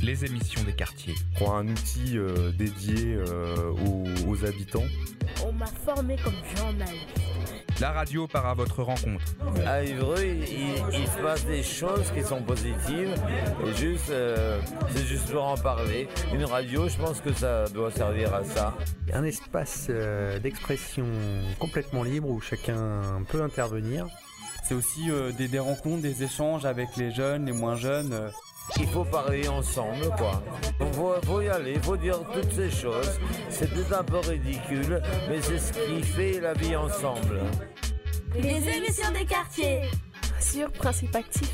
les émissions des quartiers. Pour un outil dédié aux habitants. On m'a formé comme journaliste. La radio part à votre rencontre. À Évreux, il se passe des choses qui sont positives. Et c'est juste pour en parler. Une radio, je pense que ça doit servir à ça. Un espace d'expression complètement libre où chacun peut intervenir. C'est aussi des rencontres, des échanges avec les jeunes, les moins jeunes. Il faut parler ensemble, quoi. Faut y aller, faut dire toutes ces choses. C'est peut-être un peu ridicule, mais c'est ce qui fait la vie ensemble. Les émissions des quartiers Sur Principe Actif.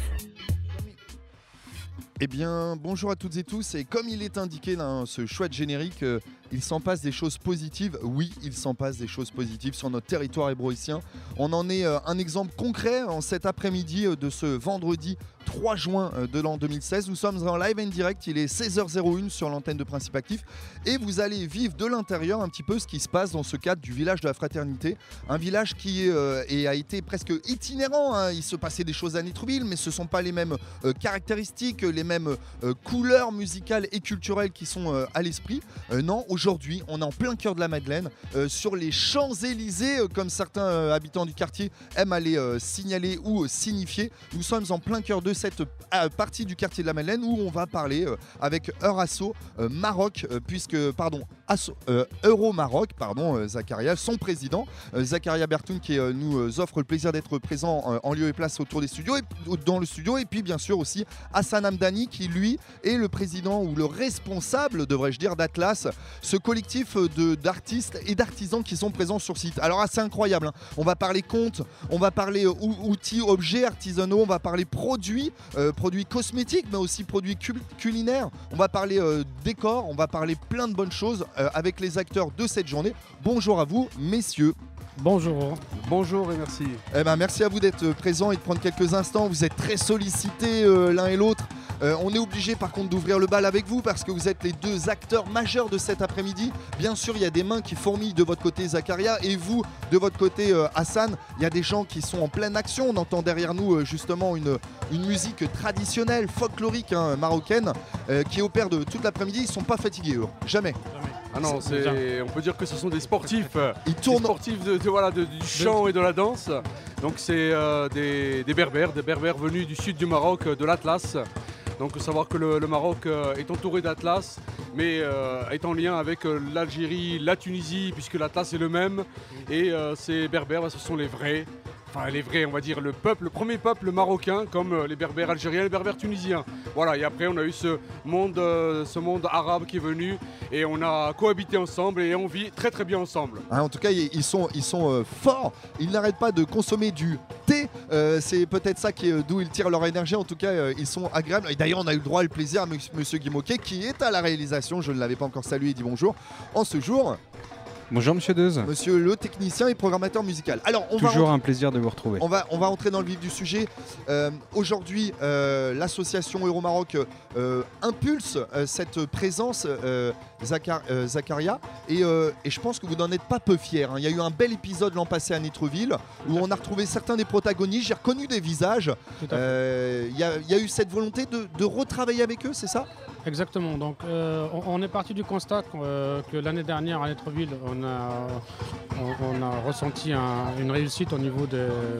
Eh bien, bonjour à toutes et tous, et comme il est indiqué dans ce chouette générique, il s'en passe des choses positives. Oui, il s'en passe des choses positives sur notre territoire hébroïcien. On en est un exemple concret en cet après-midi de ce vendredi 3 juin de l'an 2016. Nous sommes en live et en direct, il est 16h01 sur l'antenne de Principe Actif et vous allez vivre de l'intérieur un petit peu ce qui se passe dans ce cadre du village de la Fraternité. Un village qui a été presque itinérant, hein. Il se passait des choses à Nétrouville, mais ce ne sont pas les mêmes caractéristiques, les mêmes couleurs musicales et culturelles qui sont à l'esprit. Non, aujourd'hui, on est en plein cœur de la Madeleine, sur les Champs-Élysées, comme certains habitants du quartier aiment aller signaler ou signifier. Nous sommes en plein cœur de cette partie du quartier de la Madeleine où on va parler avec Eurasso Maroc, Euro-Maroc, Zakaria, son président, Zakaria Bertoun, qui nous offre le plaisir d'être présent en lieu et place autour des studios, dans le studio, et puis bien sûr aussi Hassan Hamdani, qui lui est le président ou le responsable, devrais-je dire, d'Atlas, ce collectif d'artistes et d'artisans qui sont présents sur site. Alors c'est incroyable, hein. On va parler contes, on va parler outils, objets artisanaux, on va parler produits cosmétiques, mais aussi produits culinaires, on va parler décors, on va parler plein de bonnes choses avec les acteurs de cette journée. Bonjour à vous, messieurs. Bonjour. Bonjour et merci. Merci à vous d'être présents et de prendre quelques instants. Vous êtes très sollicités l'un et l'autre. On est obligé par contre d'ouvrir le bal avec vous parce que vous êtes les deux acteurs majeurs de cet après-midi. Bien sûr, il y a des mains qui fourmillent de votre côté, Zakaria, et vous, de votre côté, Hassan. Il y a des gens qui sont en pleine action. On entend derrière nous justement une musique traditionnelle, folklorique, hein, marocaine, qui opère de toute l'après-midi. Ils ne sont pas fatigués, eux. Jamais. Ah non, on peut dire que ce sont des sportifs. Ils tournent. Des sportifs du chant et de la danse. Donc c'est des berbères venus du sud du Maroc, de l'Atlas. Donc il faut savoir que le Maroc est entouré d'Atlas, mais est en lien avec l'Algérie, la Tunisie, puisque l'Atlas est le même. Et ces berbères, ce sont les vrais. Enfin, les vrais, on va dire, le premier peuple marocain, comme les berbères algériens et les berbères tunisiens. Voilà, et après on a eu ce monde arabe qui est venu et on a cohabité ensemble et on vit très très bien ensemble. Ah, en tout cas, ils sont forts, ils n'arrêtent pas de consommer du thé, c'est peut-être ça d'où ils tirent leur énergie. En tout cas, ils sont agréables. Et d'ailleurs, on a eu le droit et le plaisir à monsieur Guy Moquet, qui est à la réalisation, je ne l'avais pas encore salué et dit bonjour, en ce jour. Bonjour Monsieur Deuze. Monsieur le technicien et programmateur musical. Alors, Toujours un plaisir de vous retrouver. On va entrer dans le vif du sujet. Aujourd'hui, l'association Euro-Maroc impulse cette présence, Zakaria, et je pense que vous n'en êtes pas peu fiers, hein. Il y a eu un bel épisode l'an passé à Nétrouville où on a retrouvé certains des protagonistes. J'ai reconnu des visages. Il y a eu cette volonté de retravailler avec eux, c'est ça ? Exactement. Donc, on est parti du constat que l'année dernière à Nétrouville, on a ressenti une réussite au niveau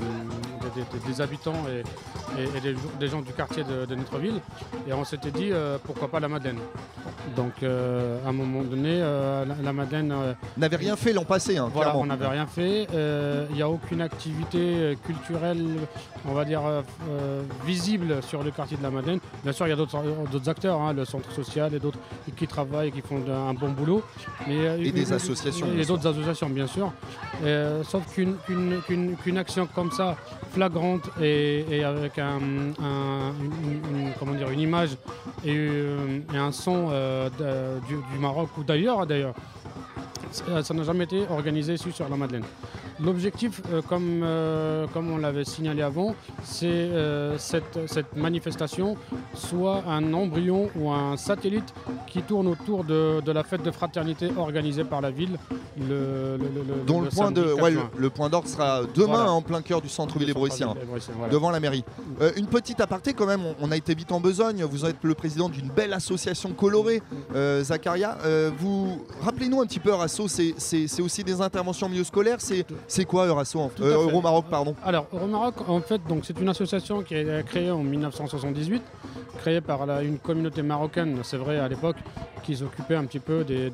des habitants et des gens du quartier de Nétrouville. Et on s'était dit, pourquoi pas la Madeleine. Donc, à un moment donné, la Madeleine... n'avait rien fait l'an passé, hein, voilà, clairement. on n'avait rien fait. Il n'y a aucune activité culturelle, on va dire, visible sur le quartier de la Madeleine. Bien sûr, il y a d'autres acteurs, hein, le centre social et d'autres qui travaillent et qui font un bon boulot. Et des associations. Et d'autres associations, bien sûr. Sauf qu'une action comme ça, flagrante et avec une image et un son du Maroc ou d'ailleurs, ça n'a jamais été organisé sur la Madeleine. L'objectif, comme on l'avait signalé avant, c'est cette manifestation soit un embryon ou un satellite qui tourne autour de la fête de fraternité organisée par la ville. Dont le point d'ordre sera demain, Voilà. en plein cœur du centre-ville hébroïcien, voilà. devant la mairie. Une petite aparté quand même, on a été vite en besogne. Vous êtes le président d'une belle association colorée, Zakaria. Rappelez-nous un petit peu, Eurasso, c'est aussi des interventions en milieu scolaire. C'est quoi Eurasso, Euromaroc, pardon? Alors, Euromaroc, en fait, c'est une association qui a été créée en 1978, créée par une communauté marocaine, c'est vrai, à l'époque, qui s'occupait un petit peu de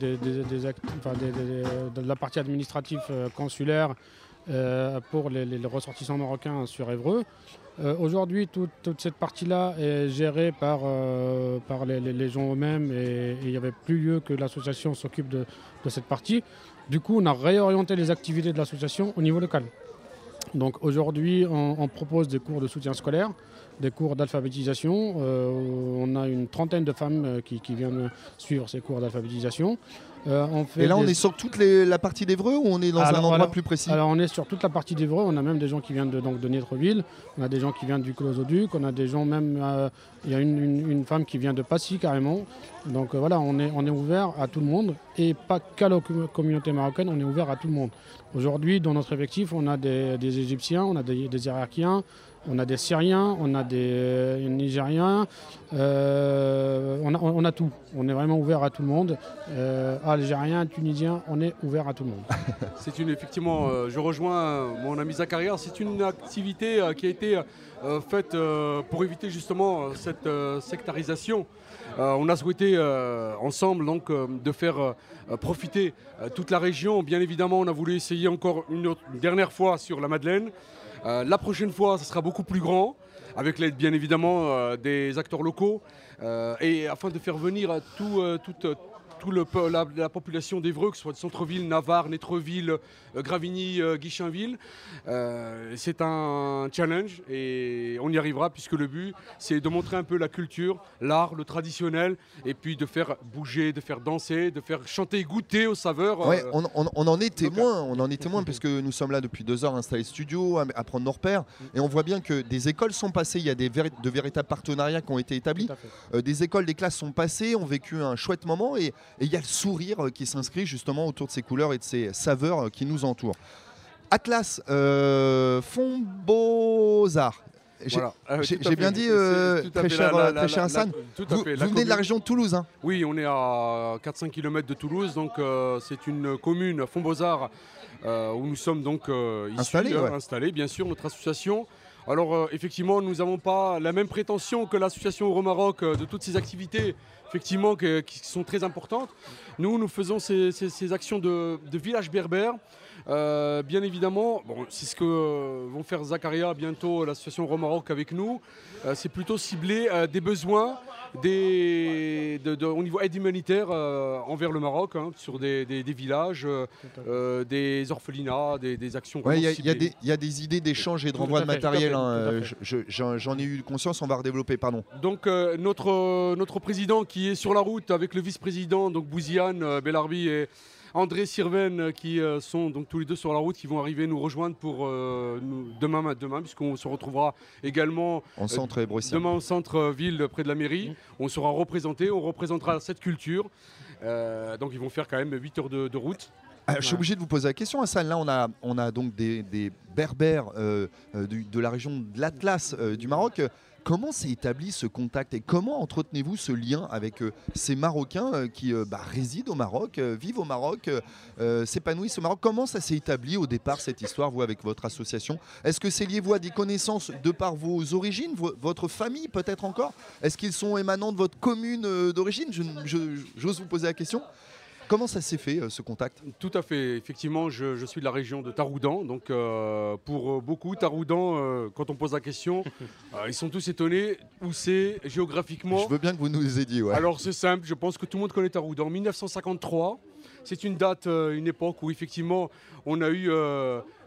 la partie administrative consulaire pour les ressortissants marocains sur Évreux. Aujourd'hui, toute cette partie-là est gérée par les gens eux-mêmes et il n'y avait plus lieu que l'association s'occupe de cette partie. Du coup, on a réorienté les activités de l'association au niveau local. Donc aujourd'hui, on propose des cours de soutien scolaire, des cours d'alphabétisation. On a une trentaine de femmes qui viennent suivre ces cours d'alphabétisation. Et là, on est sur toute la partie d'Évreux ou on est dans un endroit plus précis? Alors, on est sur toute la partie d'Évreux. On a même des gens qui viennent de Nétreville. On a des gens qui viennent du Clos-au-Duc. On a des gens même... Il y a une femme qui vient de Passy, carrément. Donc voilà, on est ouvert à tout le monde. Et pas qu'à la communauté marocaine, on est ouvert à tout le monde. Aujourd'hui, dans notre effectif, on a des Égyptiens, on a des Irakiens, on a des Syriens, on a des Nigériens, on a tout. On est vraiment ouvert à tout le monde. Algériens, Tunisiens, on est ouvert à tout le monde. Effectivement, je rejoins mon ami Zakaria, c'est une activité qui a été faite pour éviter justement cette sectarisation. On a souhaité ensemble donc, de faire profiter toute la région. Bien évidemment, on a voulu essayer encore une dernière fois sur la Madeleine. La prochaine fois, ce sera beaucoup plus grand, avec l'aide bien évidemment des acteurs locaux, et afin de faire venir toute la population d'Évreux, que ce soit de centre-ville, Navarre, Nétreville, Gravigny, Guichainville. C'est un challenge et on y arrivera puisque le but c'est de montrer un peu la culture, l'art, le traditionnel et puis de faire bouger, de faire danser, de faire chanter, goûter aux saveurs. Ouais, on en est témoin, puisque nous sommes là depuis 2 heures installés studio, à prendre nos repères et on voit bien que des écoles sont passées, il y a de véritables partenariats qui ont été établis, des écoles, des classes sont passées, ont vécu un chouette moment et il y a le sourire qui s'inscrit justement autour de ces couleurs et de ces saveurs qui nous entourent. Atlas, Fonds Beaux-Arts. Voilà. J'ai bien dit, très cher Hassan, vous venez de la région de Toulouse, hein? Oui, on est à 4-5 km de Toulouse, donc c'est une commune, Fonds Beaux-Arts, où nous sommes donc installés, bien sûr, notre association. Alors effectivement, nous n'avons pas la même prétention que l'association Euromaroc de toutes ces activités effectivement, qui sont très importantes. Nous faisons ces actions de village berbère. Bien évidemment, c'est ce que vont faire Zakaria bientôt, l'association Euromaroc avec nous. C'est plutôt ciblé des besoins au niveau aide humanitaire envers le Maroc, sur des villages, des orphelinats, des actions. Il y a des idées d'échange et de renvoi de matériel. J'en ai eu conscience, on va redévelopper, pardon. Donc notre président qui est sur la route avec le vice-président, donc Bouziane Belarbi et André Sirven, qui sont donc tous les deux sur la route, qui vont arriver nous rejoindre pour demain, puisqu'on se retrouvera également en centre hébroïcien. Demain au centre-ville près de la mairie. On sera représenté, on représentera cette culture. Donc ils vont faire quand même 8 heures de route. Je suis obligé de vous poser la question, Hassan. Là, on a donc des berbères de la région de l'Atlas du Maroc. Comment s'est établi ce contact et comment entretenez-vous ce lien avec ces Marocains qui résident au Maroc, vivent au Maroc, s'épanouissent au Maroc? Comment ça s'est établi au départ, cette histoire, vous, avec votre association? Est-ce que c'est lié, vous, à des connaissances de par vos origines, votre famille peut-être encore? Est-ce qu'ils sont émanants de votre commune d'origine? J'ose vous poser la question. Comment ça s'est fait, ce contact? Tout à fait. Effectivement, je suis de la région de Taroudan. Donc, pour beaucoup, Taroudan, quand on pose la question, ils sont tous étonnés où c'est géographiquement. Je veux bien que vous nous aidiez. Ouais. Alors, c'est simple. Je pense que tout le monde connaît Taroudan. 1953, c'est une date, une époque où, effectivement, on a eu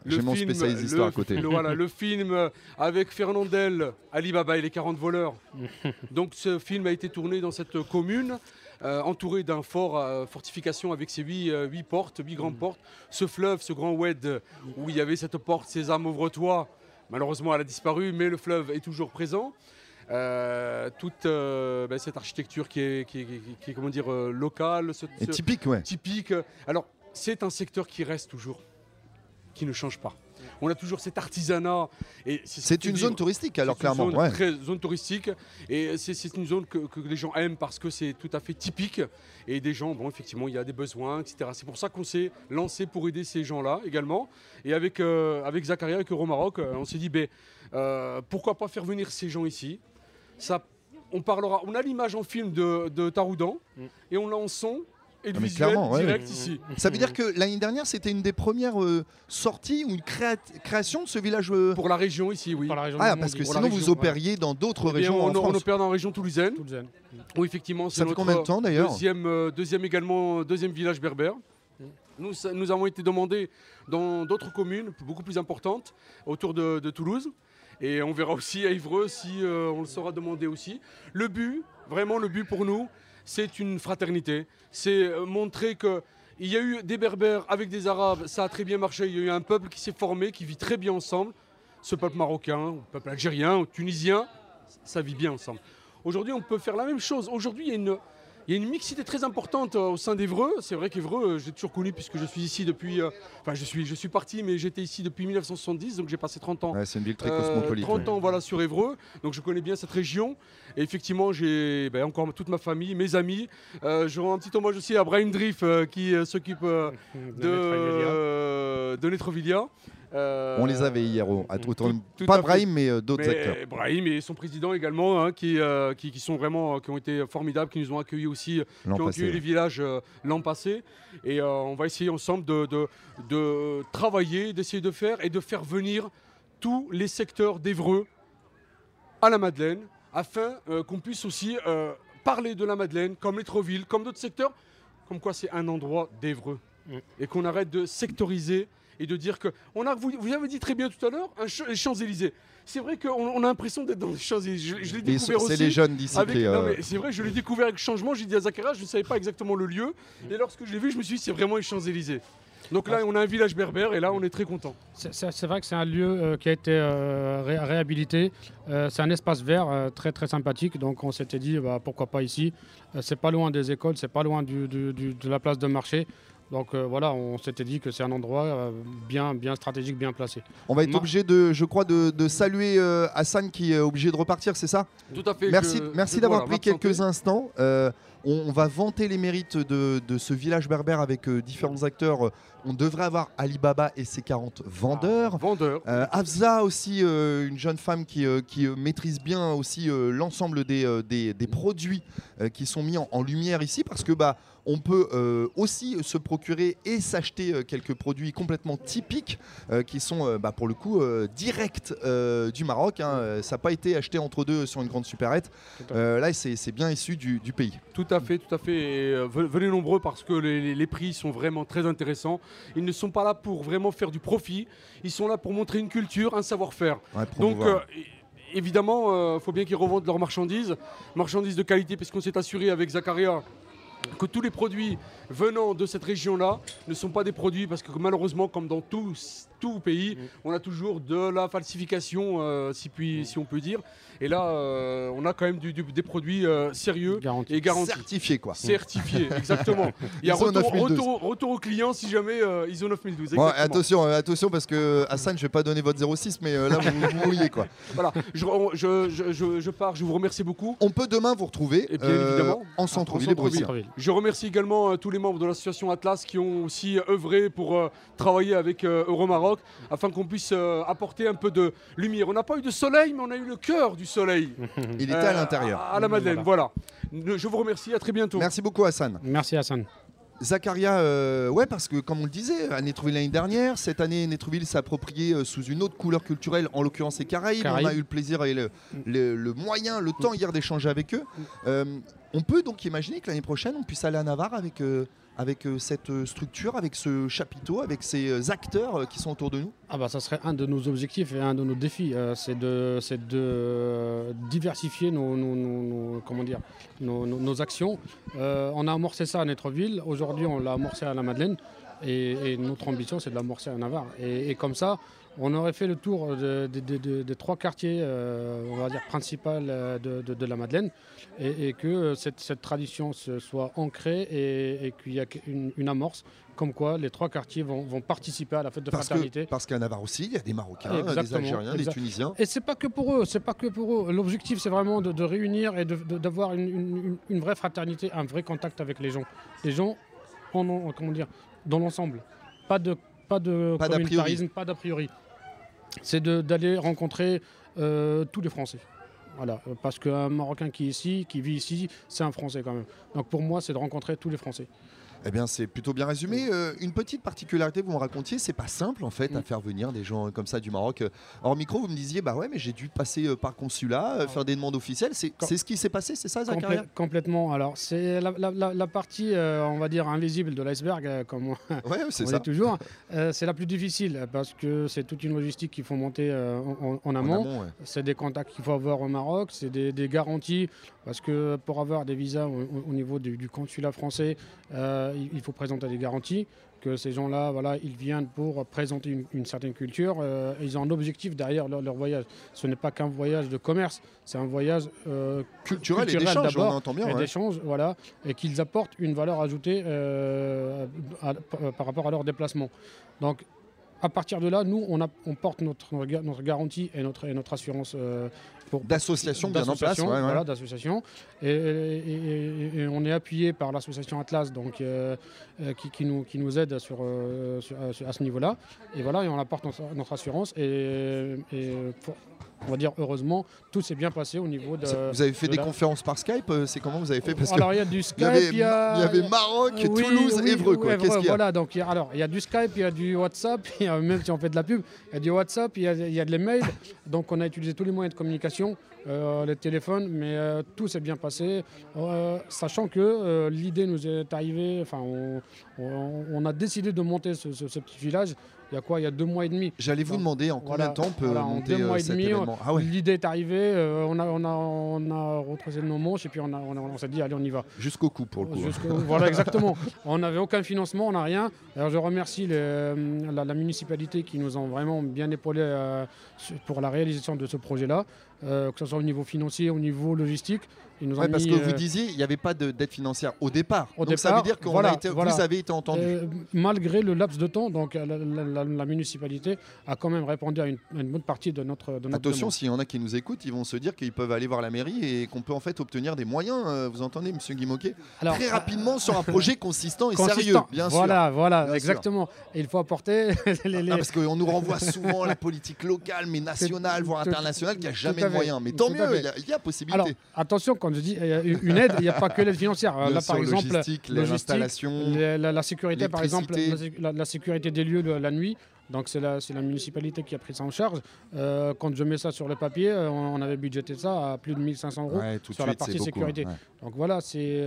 J'ai mon spécialiste d'histoire à côté. Le film avec Fernandel, Alibaba et les 40 voleurs. Donc ce film a été tourné dans cette commune, entouré d'un fort fortification avec ses 8 portes, 8 grandes portes. Ce fleuve, ce grand oued où il y avait cette porte, Sésame ouvre-toi. Malheureusement, elle a disparu, mais le fleuve est toujours présent. Toute cette architecture qui est comment dire, locale. Et typique, ouais. Typique. Alors, c'est un secteur qui reste toujours, qui ne change pas. On a toujours cet artisanat. C'est une zone touristique, alors clairement. C'est une zone touristique. Et c'est une zone que les gens aiment parce que c'est tout à fait typique. Et des gens, bon, effectivement, il y a des besoins, etc. C'est pour ça qu'on s'est lancé pour aider ces gens-là également. Et avec Zakaria, avec Euromaroc, on s'est dit, pourquoi pas faire venir ces gens ici. On a l'image en film de Taroudan et on l'a en son. Et le visuel direct ici. Ça veut dire que l'année dernière, c'était une des premières sorties ou une création de ce village pour la région ici, oui. Parce que sinon vous opériez dans d'autres régions en France. On opère dans la région toulousaine. Oui, effectivement. Ça fait combien de temps d'ailleurs? Deuxième village berbère. Nous avons été demandés dans d'autres communes beaucoup plus importantes autour de Toulouse. Et on verra aussi à Évreux si on le sera demandé aussi. Le but pour nous, c'est une fraternité. C'est montrer qu'il y a eu des Berbères avec des Arabes, ça a très bien marché. Il y a eu un peuple qui s'est formé, qui vit très bien ensemble. Ce peuple marocain, le peuple algérien, ou tunisien, ça vit bien ensemble. Aujourd'hui, on peut faire la même chose. Aujourd'hui, il y a une mixité très importante au sein d'Évreux. C'est vrai qu'Évreux, j'ai toujours connu puisque je suis ici depuis... je suis parti, mais j'étais ici depuis 1970, donc j'ai passé 30 ans. C'est une ville très cosmopolite. 30 ans sur Évreux, donc je connais bien cette région. Et effectivement, j'ai encore toute ma famille, mes amis. Je rends un petit hommage aussi à Brahim Drif qui s'occupe de Netrovilia. On les avait hier, pas Brahim, mais d'autres acteurs. Brahim et son président également, qui ont été formidables, qui nous ont accueillis aussi, qui ont accueilli les villages l'an passé. Et on va essayer ensemble de travailler, d'essayer de faire et de faire venir tous les secteurs d'Évreux à la Madeleine, afin qu'on puisse aussi parler de la Madeleine, comme Létroville, comme d'autres secteurs, comme quoi c'est un endroit d'Évreux. Et qu'on arrête de sectoriser et de dire que... Vous avez dit très bien tout à l'heure, les Champs-Élysées. C'est vrai qu'on a l'impression d'être dans les Champs-Élysées. Je l'ai découvert aussi. C'est les jeunes d'ici. C'est vrai, je l'ai découvert avec le changement. J'ai dit à Zakaria, je ne savais pas exactement le lieu. Et lorsque je l'ai vu, je me suis dit, c'est vraiment les Champs-Élysées. Donc là, on a un village berbère et là, on est très content. C'est vrai que c'est un lieu qui a été réhabilité. C'est un espace vert très très sympathique. Donc on s'était dit, pourquoi pas ici. C'est pas loin des écoles, c'est pas loin de la place de marché. Donc on s'était dit que c'est un endroit bien stratégique, bien placé. On va être obligé de saluer Hassan qui est obligé de repartir, c'est ça? Tout à fait. Merci d'avoir pris quelques instants. On va vanter les mérites de ce village berbère avec différents acteurs. On devrait avoir Alibaba et ses 40 vendeurs. Afza aussi, une jeune femme qui maîtrise bien aussi l'ensemble des produits qui sont mis en lumière ici, parce que on peut aussi se procurer et s'acheter quelques produits complètement typiques qui sont pour le coup directs du Maroc. Ça n'a pas été acheté entre deux sur une grande supérette. Là, c'est bien issu du pays. Tout à fait. Et, venez nombreux parce que les prix sont vraiment très intéressants. Ils ne sont pas là pour vraiment faire du profit. Ils sont là pour montrer une culture, un savoir-faire. Donc, évidemment, il faut bien qu'ils revendent leurs marchandises de qualité, parce qu'on s'est assuré avec Zakaria que tous les produits venant de cette région-là ne sont pas des produits, parce que malheureusement, comme dans tout pays, on a toujours de la falsification, si on peut dire. Et là, on a quand même des produits sérieux et garantis. Certifiés, quoi. Certifiés, exactement. Il y a retour au client si jamais ISO 9012. Bon, attention, parce que Hassan, je vais pas donner votre 06, mais là, vous mouillez, quoi. Voilà, je pars, je vous remercie beaucoup. On peut demain vous retrouver en centre-ville et Bruxelles. Je remercie également tous les membres de l'association Atlas qui ont aussi œuvré pour travailler avec Euromaroc afin qu'on puisse apporter un peu de lumière. On n'a pas eu de soleil, mais on a eu le cœur du soleil. Il était à l'intérieur. À la Madeleine, voilà. Je vous remercie, à très bientôt. Merci beaucoup Hassan. Merci Hassan. Zakaria, parce que comme on le disait, à Netrouville l'année dernière, cette année Netrouville s'est approprié sous une autre couleur culturelle, en l'occurrence les Caraïbes. On a eu le plaisir et le moyen, le temps hier d'échanger avec eux. On peut donc imaginer que l'année prochaine, on puisse aller à Navarre avec cette structure, avec ce chapiteau, avec ces acteurs qui sont autour de nous. Ah bah ça serait un de nos objectifs et un de nos défis, c'est de diversifier nos actions. On a amorcé ça à Netreville, aujourd'hui on l'a amorcé à la Madeleine et notre ambition c'est de l'amorcer à Navarre. Et comme ça, on aurait fait le tour des 3 quartiers, on va dire, principaux de la Madeleine et que cette tradition soit ancrée et qu'il y a une amorce, comme quoi les 3 quartiers vont participer à la fête de fraternité. Parce qu'à Navarre aussi, il y a des Marocains, des Algériens, des Tunisiens. Et c'est pas que pour eux, L'objectif, c'est vraiment de réunir et d'avoir une vraie fraternité, un vrai contact avec les gens. Les gens, dans l'ensemble. Pas de communautarisme, pas d'a priori. C'est d'aller rencontrer tous les Français. Voilà, parce qu'un Marocain qui vit ici, c'est un Français quand même. Donc pour moi, c'est de rencontrer tous les Français. Eh bien, c'est plutôt bien résumé. Une petite particularité, vous me racontiez, c'est pas simple en fait à faire venir des gens comme ça du Maroc. Hors micro, vous me disiez, bah ouais, mais j'ai dû passer par le consulat, faire des demandes officielles. C'est ce qui s'est passé, c'est ça, Zakaria ? Complètement. Alors, c'est la partie, on va dire, invisible de l'iceberg, comme on dit toujours. C'est la plus difficile parce que c'est toute une logistique qu'il faut monter en amont. Ouais. C'est des contacts qu'il faut avoir au Maroc, c'est des garanties. Parce que pour avoir des visas au niveau du consulat français, il faut présenter des garanties que ces gens-là, voilà, ils viennent pour présenter une certaine culture. Ils ont un objectif derrière leur voyage. Ce n'est pas qu'un voyage de commerce, c'est un voyage culturel et d'échange, d'abord, on entend bien, d'échange, voilà, et qu'ils apportent une valeur ajoutée par rapport à leur déplacement. Donc, à partir de là, nous, on porte notre garantie et notre assurance d'association bien en place. Voilà, d'association. Et on est appuyé par l'association Atlas, donc, qui nous aide à ce niveau-là. Et voilà, et on apporte notre assurance. On va dire heureusement, tout s'est bien passé au niveau de... Vous avez fait des conférences par Skype, c'est comment vous avez fait? Parce alors il y a du Skype, il y avait Maroc, Toulouse, Évreux. Qu'est-ce qu'il y a? Voilà, donc il y a du Skype, il y a du WhatsApp, même si on fait de la pub, il y a du WhatsApp, il y a de l'email. Donc on a utilisé tous les moyens de communication, les téléphones, mais tout s'est bien passé. Sachant que l'idée nous est arrivée, enfin on a décidé de monter ce petit village. Il y a 2 mois et demi. J'allais vous demander en combien de temps on peut monter cet événement. L'idée est arrivée, on a retroussé nos manches et puis on s'est dit allez on y va. Jusqu'au cou pour le coup. Voilà exactement. On n'avait aucun financement, on n'a rien. Alors je remercie la municipalité qui nous ont vraiment bien épaulés pour la réalisation de ce projet-là, que ce soit au niveau financier, au niveau logistique. Ils nous ont parce que vous disiez il n'y avait pas d'aide financière au départ. Ça veut dire que vous avez été entendu. Malgré le laps de temps, donc la municipalité a quand même répondu à une bonne partie de notre Attention, demande. s'il y en a qui nous écoutent, ils vont se dire qu'ils peuvent aller voir la mairie et qu'on peut en fait obtenir des moyens. Vous entendez, monsieur Guimauquet, très rapidement sur un projet consistant et sérieux, bien sûr. Voilà, exactement. Et il faut apporter parce qu'on nous renvoie souvent à la politique locale, mais nationale, voire internationale, qui n'a jamais de moyens. Mais tant mieux, il y a possibilité. Alors, attention, quand je dis une aide, il n'y a pas que l'aide financière. Là, par exemple, l'installation, la sécurité, par exemple, la sécurité des lieux la nuit. Donc c'est la municipalité qui a pris ça en charge. Quand je mets ça sur le papier, on avait budgété ça à plus de 1 500 € sur la partie sécurité. Beaucoup, Donc voilà, c'est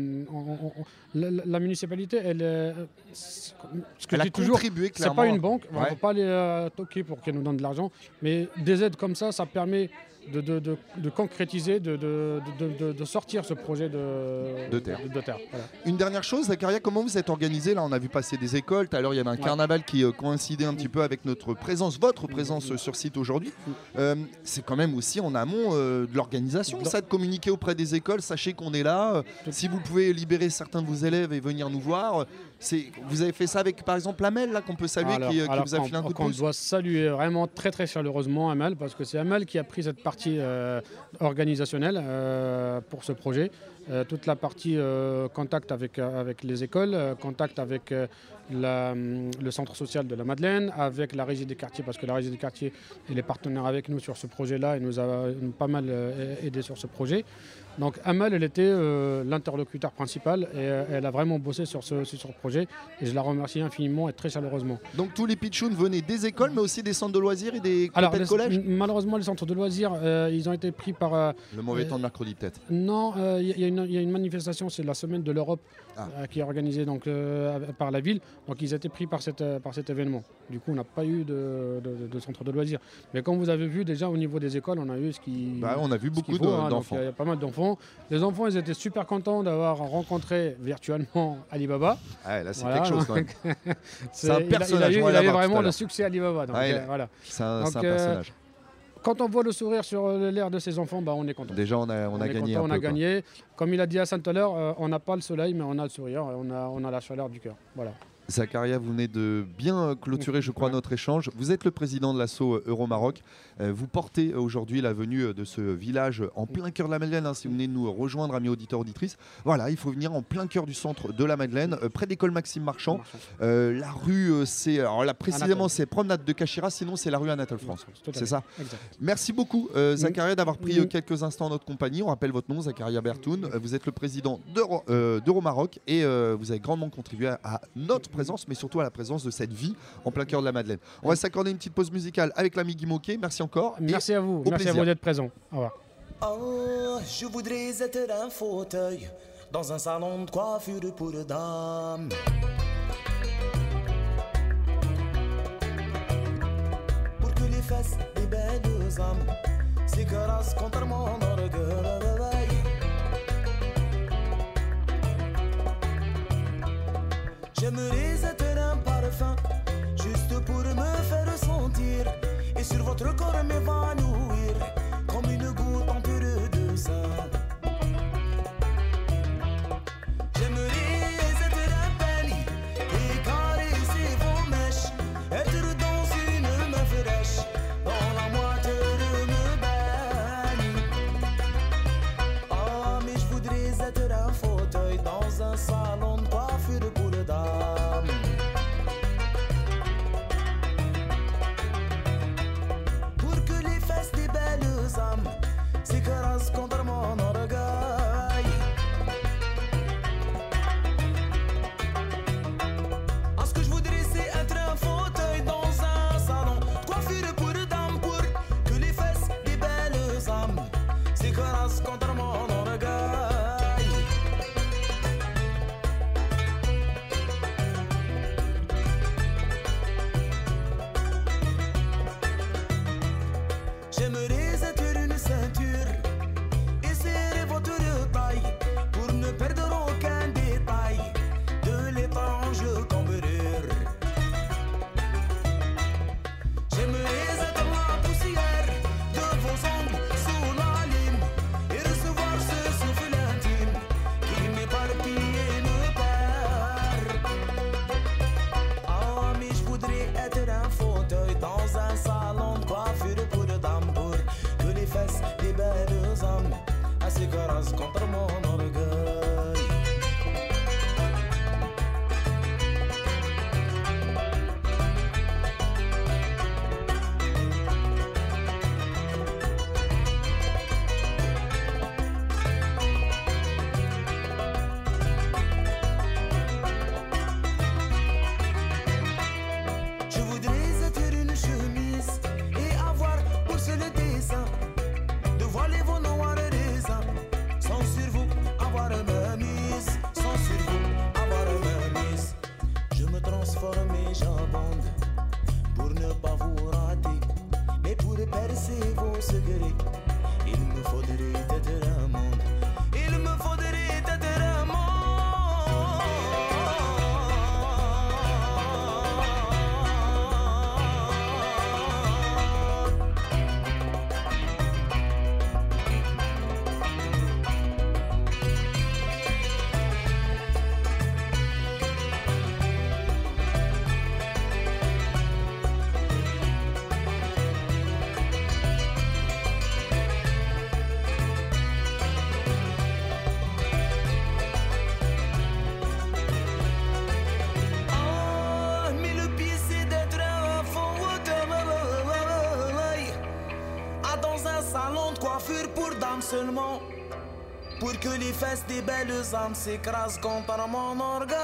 la municipalité, ce que je dis toujours, c'est pas une banque, on ne va pas les toquer pour qu'elle nous donne de l'argent, mais des aides comme ça permet de concrétiser, de sortir ce projet de terre. Voilà. Une dernière chose, Zakaria, comment vous êtes organisé? Là, on a vu passer des écoles. Tout à l'heure, il y avait un carnaval qui coïncidait un petit peu avec votre présence sur site aujourd'hui. C'est quand même aussi en amont de l'organisation, ça, de communiquer auprès des écoles. Sachez qu'on est là. Si vous pouvez libérer certains de vos élèves et venir nous voir. Vous avez fait ça avec, par exemple, Amel, là, qu'on peut saluer, qui vous a filé un coup de pouce. On doit saluer vraiment très très chaleureusement Amel, parce que c'est Amel qui a pris cette partie organisationnelle pour ce projet. Toute la partie contact avec les écoles, contact avec le centre social de la Madeleine, avec la régie des quartiers, parce que la régie des quartiers est partenaire avec nous sur ce projet-là et nous a pas mal aidé sur ce projet. Donc Amel, elle était l'interlocuteur principal et elle a vraiment bossé sur ce projet et je la remercie infiniment et très chaleureusement. Donc tous les pitchouns venaient des écoles mais aussi des centres de loisirs et des collèges? Malheureusement les centres de loisirs ils ont été pris par... Le mauvais temps de mercredi, peut-être. Non, il y a une manifestation, c'est la semaine de l'Europe qui est organisée donc, par la ville. Donc ils étaient pris par cet événement. Du coup, on n'a pas eu de centre de loisirs. Mais comme vous avez vu, déjà au niveau des écoles, on a eu ce qui... on a vu beaucoup d'enfants. Il y a pas mal d'enfants. Les enfants, ils étaient super contents d'avoir rencontré virtuellement Alibaba. Là, c'est quelque chose quand même. C'est un personnage. Il a eu vraiment le succès Alibaba. Donc, voilà. C'est un personnage. Quand on voit le sourire sur l'air de ses enfants, on est content. Déjà, on a gagné. On a gagné. Comme il a dit Hassan tout à l'heure, on n'a pas le soleil, mais on a le sourire. On a la chaleur du cœur. Voilà. Zakaria, vous venez de bien clôturer, je crois, notre échange. Vous êtes le président de l'asso Euromaroc. Vous portez aujourd'hui la venue de ce village en plein cœur de la Madeleine. Si vous venez de nous rejoindre, amis auditeurs, auditrices, voilà, il faut venir en plein cœur du centre de la Madeleine, près d'école Maxime Marchand. La rue, c'est alors là précisément, c'est Promenade de Cachira, sinon c'est la rue Anatole France. C'est ça. Exact. Merci beaucoup, Zakaria, d'avoir pris quelques instants en notre compagnie. On rappelle votre nom, Zakaria Bertoun. Vous êtes le président d'Euromaroc et vous avez grandement contribué à notre présence, mais surtout à la présence de cette vie en plein cœur de la Madeleine. On va s'accorder une petite pause musicale avec l'ami Guy Moquet. Merci encore. Merci à vous. Merci à vous d'être présent. Au revoir. Oh, je voudrais être un fauteuil dans un salon de coiffure pour dames. Pour que les fesses des belles âmes s'écrasent contre mon orgueil. J'aimerais être un parfum juste pour me faire sentir et sur votre corps m'évanouir comme une goutte en pure de sang. J'aimerais être un peigne et caresser vos mèches, être dans une main fraîche dans la moitié de me baigne. Ah, mais je voudrais être un fauteuil dans un salon de coiffure pour dames. Pour que les fesses des belles âmes s'écrasent contre mon orgueil. Ah, ce que je voudrais c'est être un fauteuil dans un salon de coiffure pour dames, pour que les fesses des belles âmes s'écrasent contre mon orgueil. J'aimerais être une ceinture et serrer votre taille pour ne perdre aucun détail de l'étrange cambrure. J'aimerais être la poussière de vos ongles sous la lime et recevoir ce souffle intime qui m'éparpille et me perd. Ah, mais je voudrais être un fauteuil dans un salon de coiffure pour dames, pour que les fesses des belles âmes s'écrasent contre mon orgueil. Je voudrais être une chemise et avoir pour seul dessin de voiler vos noirs raisins, sans sur vous avoir ma mise, sans sur vous avoir ma mise. Je me transforme et j'abonde pour ne pas vous rater, mais pour percer vos secrets, il me faudrait être un monde, il me faudrait être un monde. Ah, mais le pire c'est d'être un fauteuil dans un salon de coiffure pour dames seulement, pour que les fesses des belles âmes s'écrasent contre mon orgueil.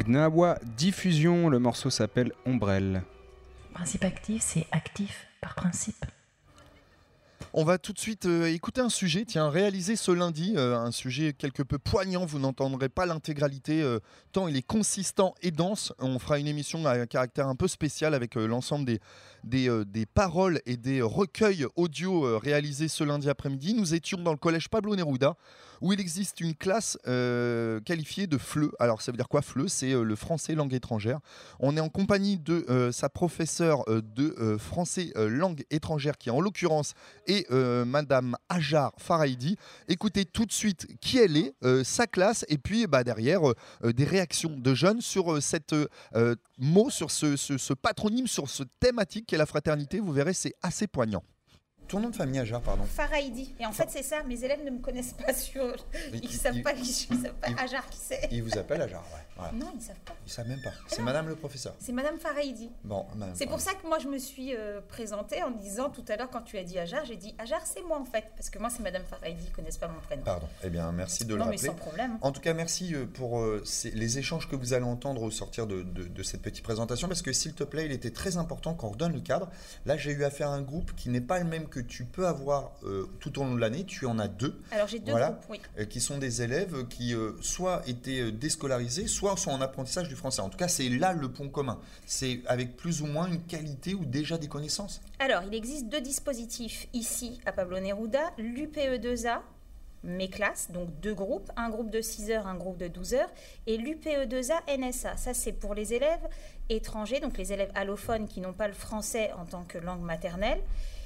Gnawa Diffusion. Le morceau s'appelle Ombrelle. Principe actif, c'est actif par principe. On va tout de suite écouter un sujet, réalisé ce lundi, un sujet quelque peu poignant, vous n'entendrez pas l'intégralité, tant il est consistant et dense. On fera une émission à caractère un peu spécial avec l'ensemble des paroles et des recueils audio réalisés ce lundi après-midi. Nous étions dans le collège Pablo Neruda, où il existe une classe qualifiée de FLE. Alors ça veut dire quoi FLE? C'est le français langue étrangère. On est en compagnie de sa professeure de français langue étrangère, qui en l'occurrence est Madame Hajar Faraidi. Écoutez tout de suite qui elle est, sa classe, et puis derrière des réactions de jeunes sur cette mot, sur ce patronyme, sur ce thématique qu'est la fraternité. Vous verrez, c'est assez poignant. Ton nom de famille, Hajar, pardon. Faraidi. Et en fait, c'est ça, mes élèves ne me connaissent pas sur. Ils savent pas qui je suis, ils savent pas Hajar qui c'est. Ils vous appellent Hajar, ouais. Voilà. Non, ils savent pas. Ils savent même pas. C'est madame le professeur. C'est madame Faraidi. Bon, madame. C'est pour ça que moi, je me suis présentée en disant tout à l'heure, quand tu as dit Hajar, j'ai dit Hajar, c'est moi en fait. Parce que moi, c'est madame Faraidi, ils connaissent pas mon prénom. Pardon. Eh bien, merci de le rappeler. Non, mais sans problème. En tout cas, merci pour les échanges que vous allez entendre au sortir de cette petite présentation. Parce que, s'il te plaît, il était très important qu'on redonne le cadre. Là, j'ai eu affaire à un groupe qui n'est pas le même que tu peux avoir tout au long de l'année. Tu en as deux. Alors j'ai deux groupes, oui. Qui sont des élèves qui soit étaient déscolarisés, soit sont en apprentissage du français. En tout cas, c'est là le point commun. C'est avec plus ou moins une qualité ou déjà des connaissances. Alors, il existe deux dispositifs ici à Pablo Neruda. L'UPE2A, mes classes, donc deux groupes, un groupe de 6 heures, un groupe de 12 heures, et l'UPE2A NSA. Ça, c'est pour les élèves étrangers, donc les élèves allophones qui n'ont pas le français en tant que langue maternelle,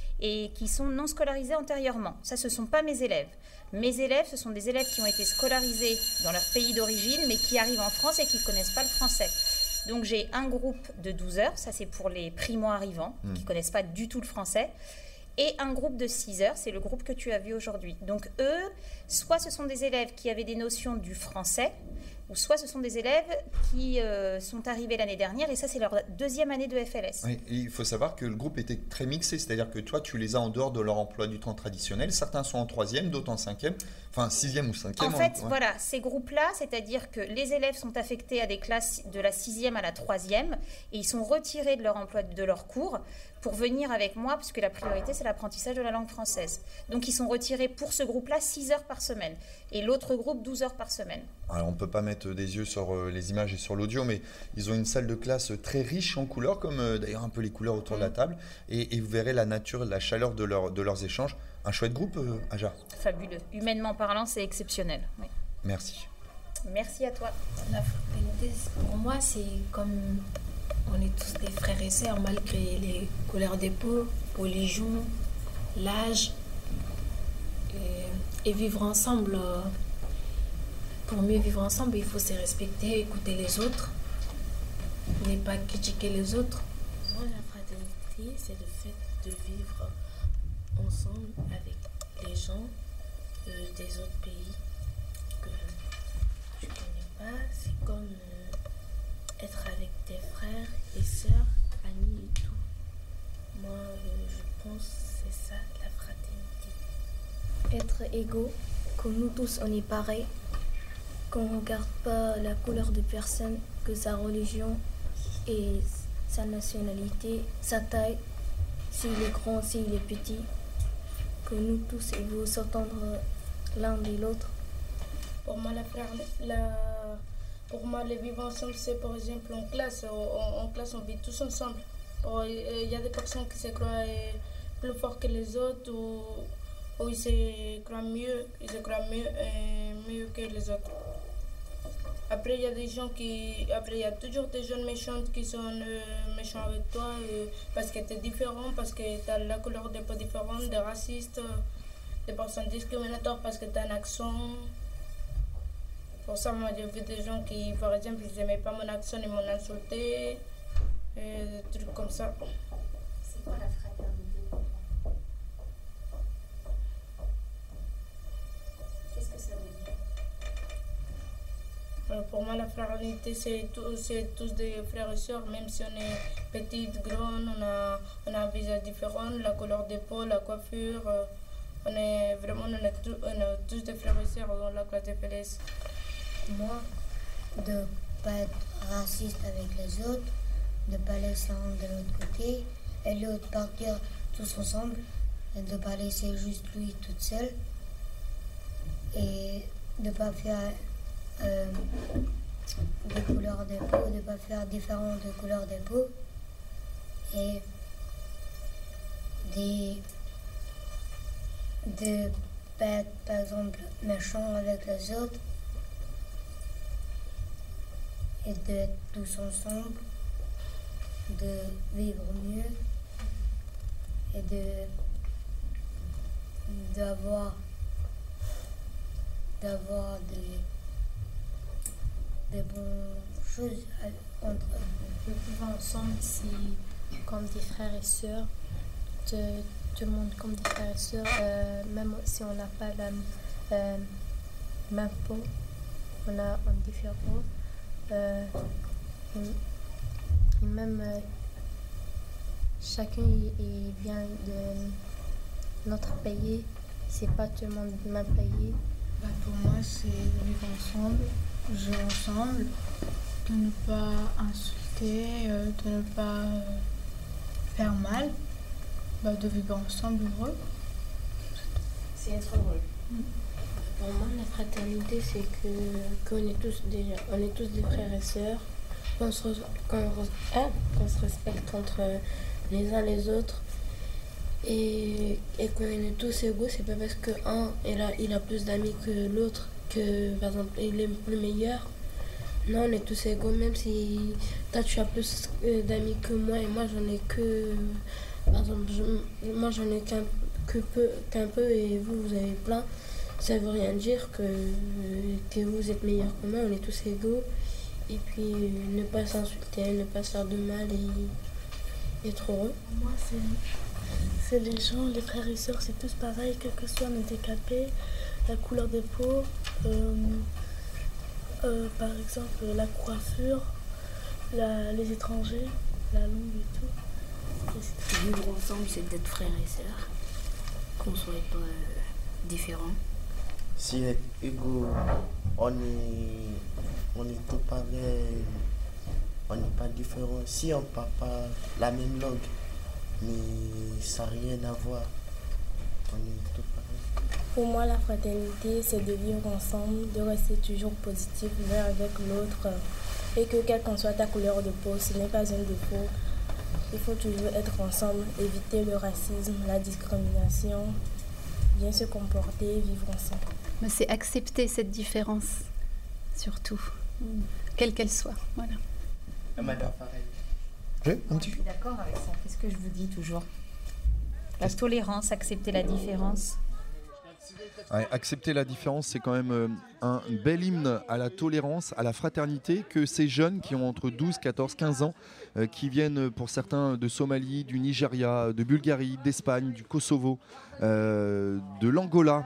et qui sont non scolarisés antérieurement. Ça, ce ne sont pas mes élèves. Mes élèves, ce sont des élèves qui ont été scolarisés dans leur pays d'origine, mais qui arrivent en France et qui ne connaissent pas le français. Donc j'ai un groupe de 12 heures, ça c'est pour les primo-arrivants, qui ne connaissent pas du tout le français, et un groupe de 6 heures, c'est le groupe que tu as vu aujourd'hui. Donc eux, soit ce sont des élèves qui avaient des notions du français, ou soit ce sont des élèves qui sont arrivés l'année dernière, et ça c'est leur deuxième année de FLS. Oui, il faut savoir que le groupe était très mixé, c'est-à-dire que toi tu les as en dehors de leur emploi du temps traditionnel, certains sont en 3e, d'autres en 5e, enfin 6e ou 5e. En fait, voilà, ces groupes-là, c'est-à-dire que les élèves sont affectés à des classes de la 6e à la 3e, et ils sont retirés de leur emploi, de leur cours, pour venir avec moi, puisque la priorité c'est l'apprentissage de la langue française. Donc ils sont retirés pour ce groupe-là 6 heures par semaine, et l'autre groupe 12 heures par semaine. Alors on ne peut pas mettre des yeux sur les images et sur l'audio, mais ils ont une salle de classe très riche en couleurs, comme d'ailleurs un peu les couleurs autour de la table, et vous verrez la nature, la chaleur de leurs échanges. Un chouette groupe, Hajar. Fabuleux. Humainement parlant, c'est exceptionnel. Oui. Merci. Merci à toi. La fraternité, pour moi, c'est comme on est tous des frères et sœurs, malgré les couleurs de peau, religion, l'âge, et vivre ensemble. Pour mieux vivre ensemble, il faut se respecter, écouter les autres, ne pas critiquer les autres. Moi, la fraternité, c'est le fait de vivre ensemble avec les gens des autres pays que je ne connais pas. C'est comme être avec tes frères et sœurs, amis et tout. Moi, je pense que c'est ça, la fraternité. Être égaux, que nous tous on est pareil, qu'on ne regarde pas la couleur de personne, que sa religion et sa nationalité, sa taille, s'il est grand, s'il est petit, que nous tous et vous s'entendre l'un de l'autre. Pour moi, pour moi, les vivre ensemble, c'est par exemple en classe. En classe, on vit tous ensemble. Il y a des personnes qui se croient plus forts que les autres ou ils se croient mieux, mieux que les autres. Après, il y a des gens Après, il y a toujours des gens méchants qui sont méchants avec toi parce que tu es différent, parce que tu as la couleur de peau différente, des racistes, des personnes discriminatoires parce que tu as un accent. Pour ça, moi, j'ai vu des gens qui, par exemple, ils n'aimaient pas mon accent, ils m'ont insulté, des trucs comme ça. C'est quoi la fraternité pour toi? Qu'est-ce que ça veut dire? Pour moi, la fraternité, c'est tous des frères et sœurs, même si on est petites, grandes, on a un visage différent, la couleur des peau, la coiffure. On est tous des frères et sœurs dans la classe de FLS. Moi, pas être raciste avec les autres, de pas laisser un de l'autre côté, et l'autre partir tous ensemble, et de pas laisser juste lui toute seule, et de pas faire des couleurs de peau, de pas faire différentes couleurs de peau, et de pas être par exemple méchant avec les autres, et d'être tous ensemble, de vivre mieux et d'avoir des bonnes choses entre eux. De vivre ensemble, comme des frères et sœurs, tout le monde comme des frères et sœurs, même si on n'a pas la même peau, on a un différent. Et même chacun il vient de notre pays, c'est pas tout le monde du même pays. Pour moi, c'est vivre ensemble, jouer ensemble, de ne pas insulter, de ne pas faire mal, de vivre ensemble heureux. C'est être heureux. Pour moi, la fraternité, c'est qu'on est tous des frères et sœurs, qu'on se respecte entre les uns les autres et qu'on est tous égaux. C'est pas parce qu'un il a plus d'amis que l'autre que, par exemple, il est plus meilleur. Non, on est tous égaux, même si toi tu as plus d'amis que moi et moi j'en ai que... Par exemple, moi j'en ai qu'un peu et vous avez plein. Ça veut rien dire que vous êtes meilleurs que moi, on est tous égaux. Et puis ne pas s'insulter, ne pas se faire de mal et être heureux. Moi, c'est les gens, les frères et sœurs, c'est tous pareil, quel que soit handicapé, la couleur de peau, par exemple la coiffure, les étrangers, la langue et tout. Vivre ensemble, c'est d'être frères et sœurs, qu'on soit pas différents. Si être égaux, on est tout pareil, on n'est pas différent. Si on parle pas la même langue, mais ça n'a rien à voir, on est tout pareil. Pour moi, la fraternité, c'est de vivre ensemble, de rester toujours positif l'un avec l'autre, et que quelle qu'en soit ta couleur de peau, ce n'est pas un défaut. Il faut toujours être ensemble, éviter le racisme, la discrimination, bien se comporter, vivre ensemble. Mais c'est accepter cette différence, surtout, quelle qu'elle soit. Voilà. Je suis d'accord avec ça. Qu'est-ce que je vous dis toujours? La tolérance, accepter la différence. Ouais, accepter la différence, c'est quand même un bel hymne à la tolérance, à la fraternité que ces jeunes qui ont entre 12, 14, 15 ans, qui viennent pour certains de Somalie, du Nigeria, de Bulgarie, d'Espagne, du Kosovo, de l'Angola,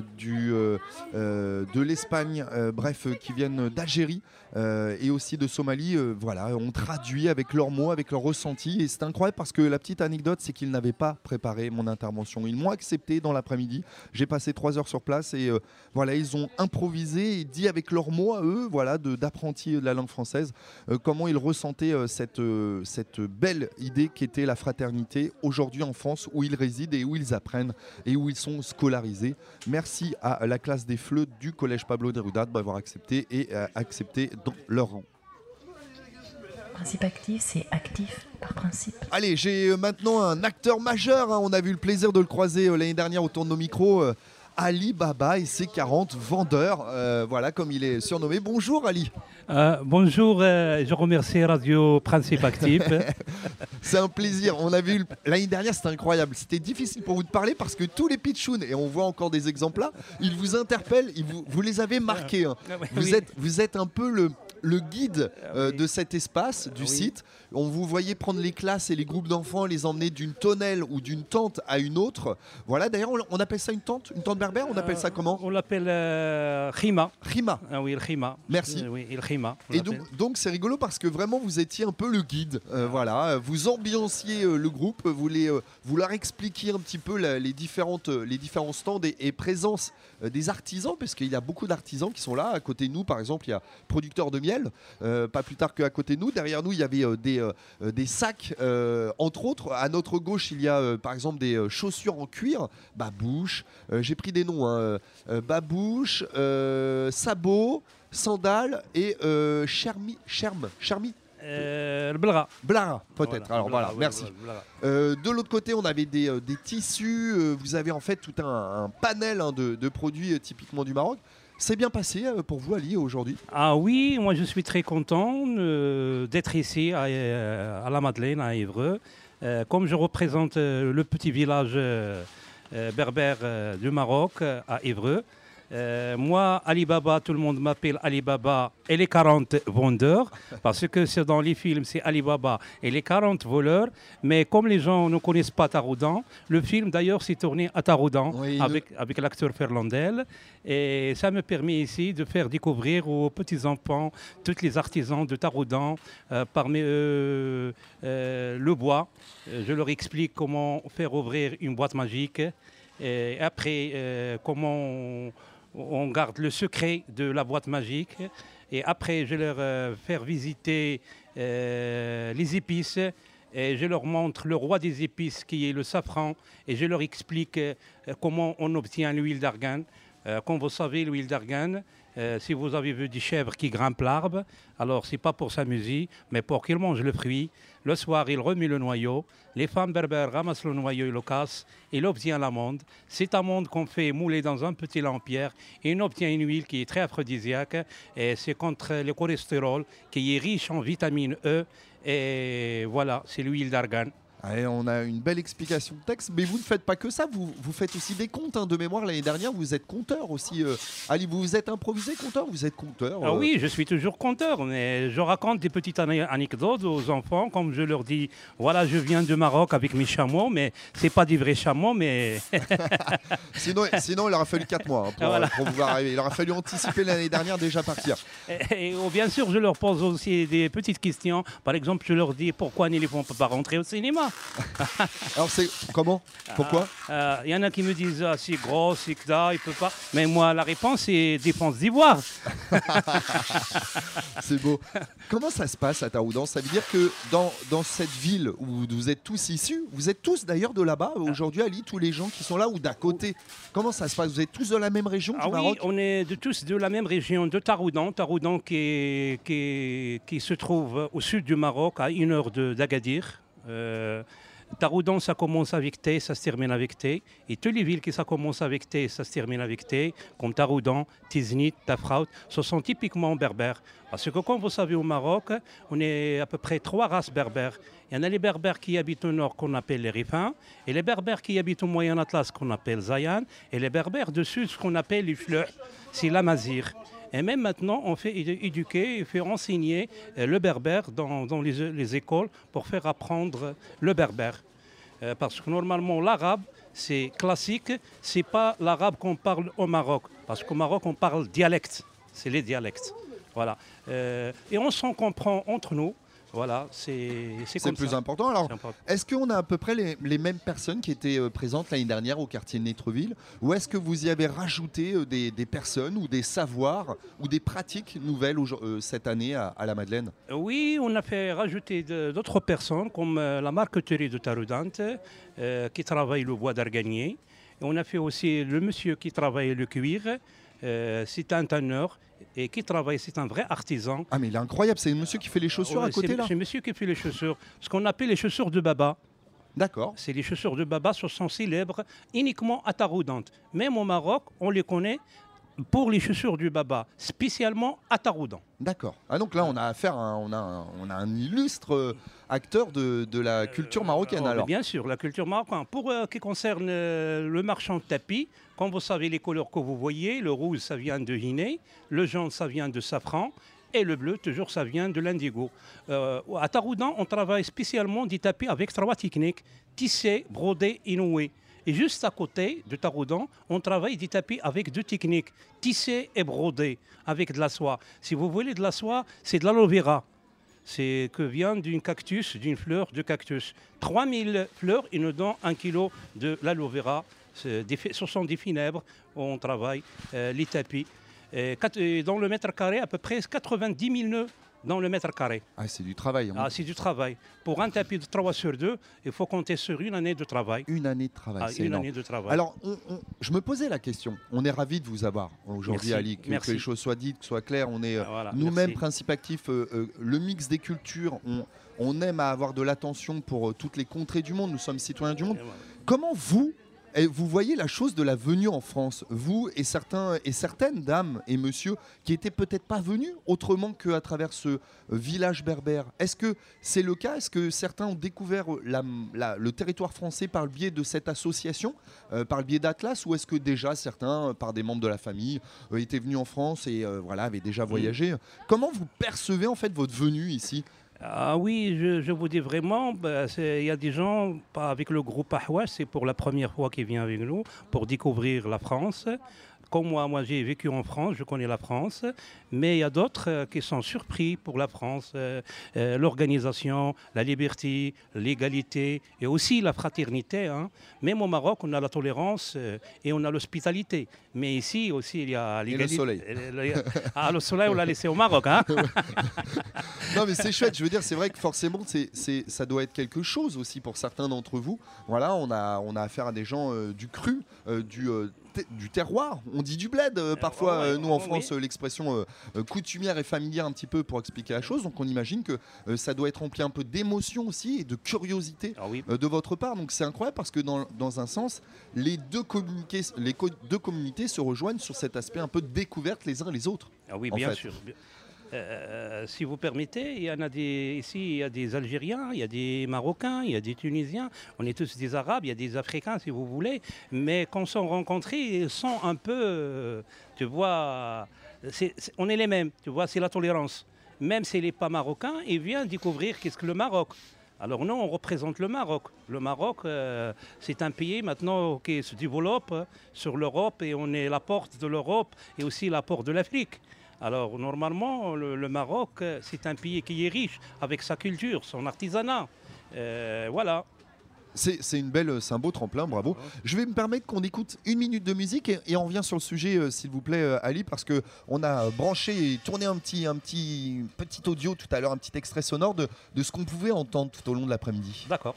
de l'Espagne, bref, qui viennent d'Algérie et aussi de Somalie, voilà, on traduit avec leurs mots, avec leurs ressentis, et c'est incroyable parce que la petite anecdote, c'est qu'ils n'avaient pas préparé mon intervention. Ils m'ont accepté dans l'après-midi, j'ai passé 3 heures sur place et voilà, ils ont improvisé et dit avec leurs mots à eux, voilà, d'apprentis de la langue française, comment ils ressentaient cette belle idée qu'était la fraternité aujourd'hui en France, où ils résident et où ils apprennent et où ils sont scolarisés. Merci à la classe des FLE du collège Pablo Neruda d'avoir accepté et accepté dans leur rang. Principe actif, c'est actif par principe. Allez, j'ai maintenant un acteur majeur, hein. On a eu le plaisir de le croiser l'année dernière autour de nos micros. Ali Baba et ses 40 vendeurs, voilà comme il est surnommé. Bonjour Ali. Bonjour, je remercie Radio Principe Actif. C'est un plaisir. On a vu l'année dernière, c'était incroyable. C'était difficile pour vous de parler parce que tous les pitchouns, et on voit encore des exemples là, ils vous interpellent, vous les avez marqués. Hein. Vous êtes un peu le guide de cet espace, du site. On vous voyait prendre les classes et les groupes d'enfants, les emmener d'une tonnelle ou d'une tente à une autre. Voilà, d'ailleurs, on appelle ça une tente berbère. berbère, on appelle ça comment? On l'appelle khima. Khima. Ah oui, le khima. Merci. Oui, le khima. Et donc c'est rigolo parce que vraiment vous étiez un peu le guide, voilà, vous ambianciez le groupe, vous leur expliquiez un petit peu les différents stands et présence des artisans, parce qu'il y a beaucoup d'artisans qui sont là. À côté de nous, par exemple, il y a producteurs de miel, pas plus tard qu'à côté de nous. Derrière nous, il y avait des sacs, entre autres. À notre gauche, il y a par exemple des chaussures en cuir, babouche, j'ai pris des noms, hein, babouche, sabots, sandales et charmi. Le blara. Blara, peut-être. Voilà, alors blara, voilà, oui, merci. blara. De l'autre côté, on avait des tissus. Vous avez en fait tout un panel de produits typiquement du Maroc. C'est bien passé pour vous, Ali, aujourd'hui? Ah oui, moi je suis très content d'être ici à la Madeleine, à Évreux. Comme je représente le petit village berbère du Maroc, à Évreux. Moi, Alibaba, tout le monde m'appelle Alibaba et les 40 vendeurs, parce que c'est dans les films, c'est Alibaba et les 40 voleurs. Mais comme les gens ne connaissent pas Taroudan, le film d'ailleurs s'est tourné à Taroudan, oui, avec l'acteur Ferlandel. Et ça me permet ici de faire découvrir aux petits-enfants tous les artisans de Taroudan, parmi eux le bois. Je leur explique comment faire ouvrir une boîte magique. Et après, comment on garde le secret de la boîte magique. Et après, je leur faire visiter les épices. Et je leur montre le roi des épices qui est le safran. Et je leur explique comment on obtient l'huile d'argan. Comme vous savez, l'huile d'argan, si vous avez vu des chèvres qui grimpent l'arbre, alors c'est pas pour s'amuser, mais pour qu'ils mangent le fruit. Le soir, ils remuent le noyau. Les femmes berbères ramassent le noyau et le cassent. Il obtient l'amande. Cette amande qu'on fait mouler dans un petit lampierre. Et on obtient une huile qui est très aphrodisiaque. Et c'est contre le cholestérol, qui est riche en vitamine E. Et voilà, c'est l'huile d'argan. Allez, on a une belle explication de texte, mais vous ne faites pas que ça, vous faites aussi des contes, hein, de mémoire. L'année dernière, vous êtes conteur aussi. Ali, vous êtes improvisé conteur, vous êtes conteur Ah oui, je suis toujours conteur, mais je raconte des petites anecdotes aux enfants, comme je leur dis, voilà, je viens de Maroc avec mes chameaux, mais c'est pas des vrais chameaux, mais... sinon, il aurait fallu 4 mois, hein, pour pouvoir arriver. Il aurait fallu anticiper l'année dernière, déjà partir. Et bien sûr, je leur pose aussi des petites questions. Par exemple, je leur dis, pourquoi un éléphant ne peut pas rentrer au cinéma? Alors c'est comment? Pourquoi? Il y en a qui me disent c'est gros, c'est que ça, il peut pas. Mais moi la réponse c'est dépense d'ivoire. C'est beau. Comment ça se passe à Taroudan? Ça veut dire que dans cette ville où vous êtes tous issus, vous êtes tous d'ailleurs de là-bas aujourd'hui, Ali, tous les gens qui sont là ou d'à côté. Comment ça se passe? Vous êtes tous de la même région du Maroc? Oui, on est tous de la même région de Taroudan. Taroudan qui se trouve au sud du Maroc, à 1 heure d'Agadir. Taroudan, ça commence avec T, ça se termine avec T. Et toutes les villes qui ça commence avec T, ça se termine avec T, comme Taroudan, Tiznit, Tafraout, ce sont typiquement berbères. Parce que comme vous savez au Maroc, on est à peu près 3 races berbères. Il y en a les berbères qui habitent au nord qu'on appelle les Rifins, et les berbères qui habitent au Moyen Atlas qu'on appelle Zayan, et les berbères du sud ce qu'on appelle les Fleurs, c'est l'Amazir. Et même maintenant, on fait éduquer et faire enseigner le berbère dans les écoles pour faire apprendre le berbère. Parce que normalement, l'arabe, c'est classique, c'est pas l'arabe qu'on parle au Maroc. Parce qu'au Maroc, on parle dialecte, c'est les dialectes. Voilà. Et on s'en comprend entre nous. Voilà, c'est comme plus ça. important. Alors, est-ce qu'on a à peu près les mêmes personnes qui étaient présentes l'année dernière au quartier de Nétreville, ou est-ce que vous y avez rajouté des personnes ou des savoirs ou des pratiques nouvelles cette année à la Madeleine? Oui, on a fait rajouter d'autres personnes comme la marqueterie de Taroudan qui travaille le bois d'arganier. Et on a fait aussi le monsieur qui travaille le cuir. C'est un tanneur et qui travaille, c'est un vrai artisan. Ah mais il est incroyable, c'est le monsieur qui fait les chaussures à côté là? C'est le monsieur qui fait les chaussures, ce qu'on appelle les chaussures de Baba. D'accord. C'est les chaussures de Baba, ce sont célèbres uniquement à Taroudan. Même au Maroc, on les connaît pour les chaussures du Baba, spécialement à Taroudan. D'accord. Ah donc là on a affaire à on a un illustre acteur de la culture marocaine alors. Bien sûr, la culture marocaine. Pour ce qui concerne le marchand de tapis, comme vous savez les couleurs que vous voyez, le rouge ça vient de Guinée, le jaune ça vient de safran et le bleu toujours ça vient de l'indigo. À Taroudan on travaille spécialement des tapis avec 3 techniques, tissé, brodé et noué. Et juste à côté de Taroudan, on travaille des tapis avec deux techniques, tissé et brodé, avec de la soie. Si vous voulez de la soie, c'est de l'aloe vera. C'est que vient d'une cactus, d'une fleur de cactus. 3000 fleurs, ils nous donnent 1 kilo de l'aloe vera. Ce sont des funèbres où on travaille les tapis. Et dans le mètre carré, à peu près 90 000 nœuds dans le mètre carré. Ah, c'est du travail. Hein. Ah, c'est du travail. Pour un tapis de 3 sur 2, il faut compter sur une année de travail. Une année de travail, c'est une énorme. année de travail. Alors, je me posais la question. On est ravis de vous avoir aujourd'hui, Ali. Que les choses soient dites, soient claires. On est nous-mêmes, Principe Actif, le mix des cultures. On aime à avoir de l'attention pour toutes les contrées du monde. Nous sommes citoyens du monde. Comment vous voyez la chose de la venue en France, vous et certaines dames et messieurs qui n'étaient peut-être pas venus autrement qu'à travers ce village berbère. Est-ce que c'est le cas? Est-ce que certains ont découvert le territoire français par le biais de cette association, par le biais d'Atlas, ou est-ce que déjà certains, par des membres de la famille, étaient venus en France et avaient déjà voyagé? Comment vous percevez en fait votre venue ici? Ah oui, je vous dis vraiment, il y a des gens, pas avec le groupe Ahwash, c'est pour la première fois qu'ils viennent avec nous, pour découvrir la France. Comme moi j'ai vécu en France, je connais la France, mais il y a d'autres qui sont surpris pour la France, l'organisation, la liberté, l'égalité et aussi la fraternité. Hein. Même au Maroc, on a la tolérance et on a l'hospitalité. Mais ici aussi, il y a l'égalité. Et le soleil. Le soleil, on l'a laissé au Maroc. Hein. Non, mais c'est chouette. Je veux dire, c'est vrai que forcément, ça doit être quelque chose aussi pour certains d'entre vous. Voilà, on a affaire à des gens du cru, du terroir, on dit du bled parfois, nous en France, l'expression coutumière et familière un petit peu pour expliquer la chose, donc on imagine que ça doit être rempli un peu d'émotion aussi et de curiosité de votre part, donc c'est incroyable parce que dans un sens, les deux communautés se rejoignent sur cet aspect un peu de découverte les uns les autres. Ah oui, bien sûr. Si vous permettez, ici il y a des Algériens, il y a des Marocains, il y a des Tunisiens, on est tous des Arabes, il y a des Africains si vous voulez, mais quand on s'est rencontrés, ils sont un peu, tu vois, on est les mêmes, tu vois, c'est la tolérance. Même s'il n'est pas marocain, il vient découvrir qu'est-ce que le Maroc. Alors nous, on représente le Maroc. Le Maroc, c'est un pays maintenant qui se développe sur l'Europe et on est la porte de l'Europe et aussi la porte de l'Afrique. Alors normalement, le Maroc, c'est un pays qui est riche avec sa culture, son artisanat. Voilà. C'est un beau tremplin, bravo. Je vais me permettre qu'on écoute 1 minute de musique et on revient sur le sujet, s'il vous plaît, Ali, parce qu'on a branché et tourné un petit audio tout à l'heure, un petit extrait sonore de ce qu'on pouvait entendre tout au long de l'après-midi. D'accord.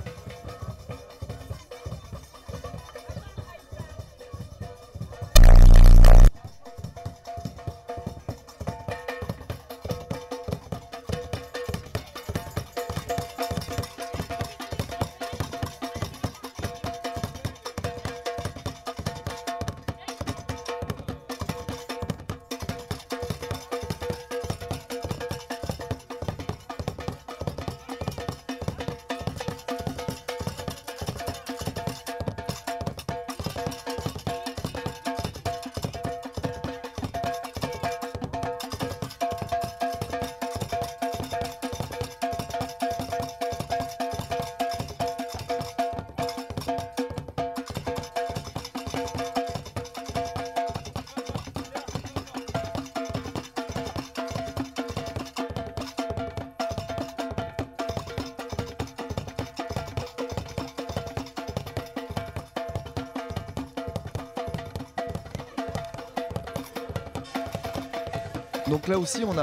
Donc là aussi, on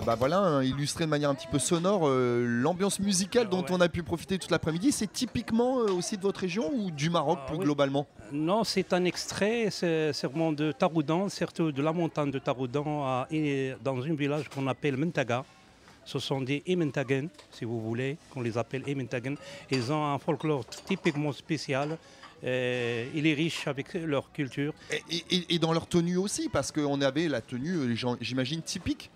a illustré de manière un petit peu sonore l'ambiance musicale dont on a pu profiter toute l'après-midi. C'est typiquement aussi de votre région ou du Maroc plus globalement? Non, c'est un extrait, c'est vraiment de Taroudan, surtout de la montagne de Taroudan, dans un village qu'on appelle Mentaga. Ce sont des Ementagen, si vous voulez, qu'on les appelle Ementagen. Ils ont un folklore typiquement spécial. Il est riche avec leur culture. Et dans leur tenue aussi, parce qu'on avait la tenue, j'imagine, typique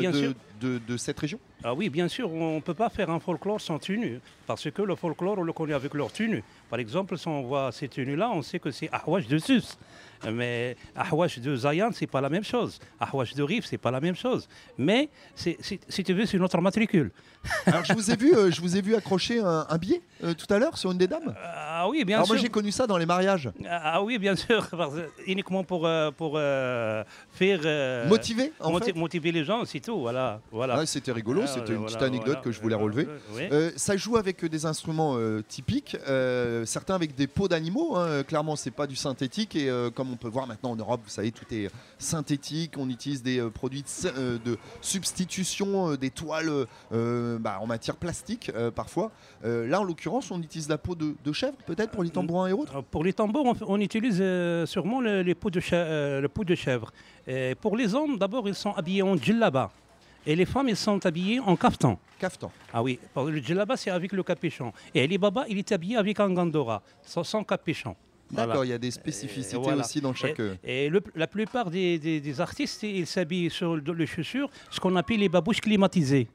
de cette région. Ah oui, bien sûr, on ne peut pas faire un folklore sans tenue, parce que le folklore, on le connaît avec leur tenue. Par exemple, si on voit ces tenues-là, on sait que c'est Ahwash de Sus. Mais Ahwash de Zayan, c'est pas la même chose. Ahwash de Rif, c'est pas la même chose. Mais si tu veux, c'est notre matricule. Alors je vous ai vu accrocher un billet tout à l'heure sur une des dames. Ah oui, bien sûr. Alors moi j'ai connu connu ça dans les mariages? Ah oui, bien sûr, uniquement pour faire... motiver les gens, c'est tout, voilà. Ah, c'était rigolo, c'était une petite anecdote que je voulais relever. Oui. Ça joue avec des instruments typiques, certains avec des peaux d'animaux, hein. Clairement c'est pas du synthétique, et comme on peut voir maintenant en Europe, vous savez, tout est synthétique, on utilise des produits de substitution, des toiles en matière plastique parfois. Là en l'occurrence on utilise la peau de chèvre peut-être pour les tambourins et autres. Pour les tambours on utilise sûrement les peaux de chèvre. Et pour les hommes d'abord ils sont habillés en djellaba. Et les femmes, elles sont habillées en caftan. Caftan. Ah oui, le djellaba, c'est avec le capuchon. Et Ali Baba, il est habillé avec un gandora, sans capuchon. D'accord, Voilà. il y a des spécificités aussi dans chaque... Et la plupart des artistes, ils s'habillent sur les chaussures, ce qu'on appelle les babouches climatisées.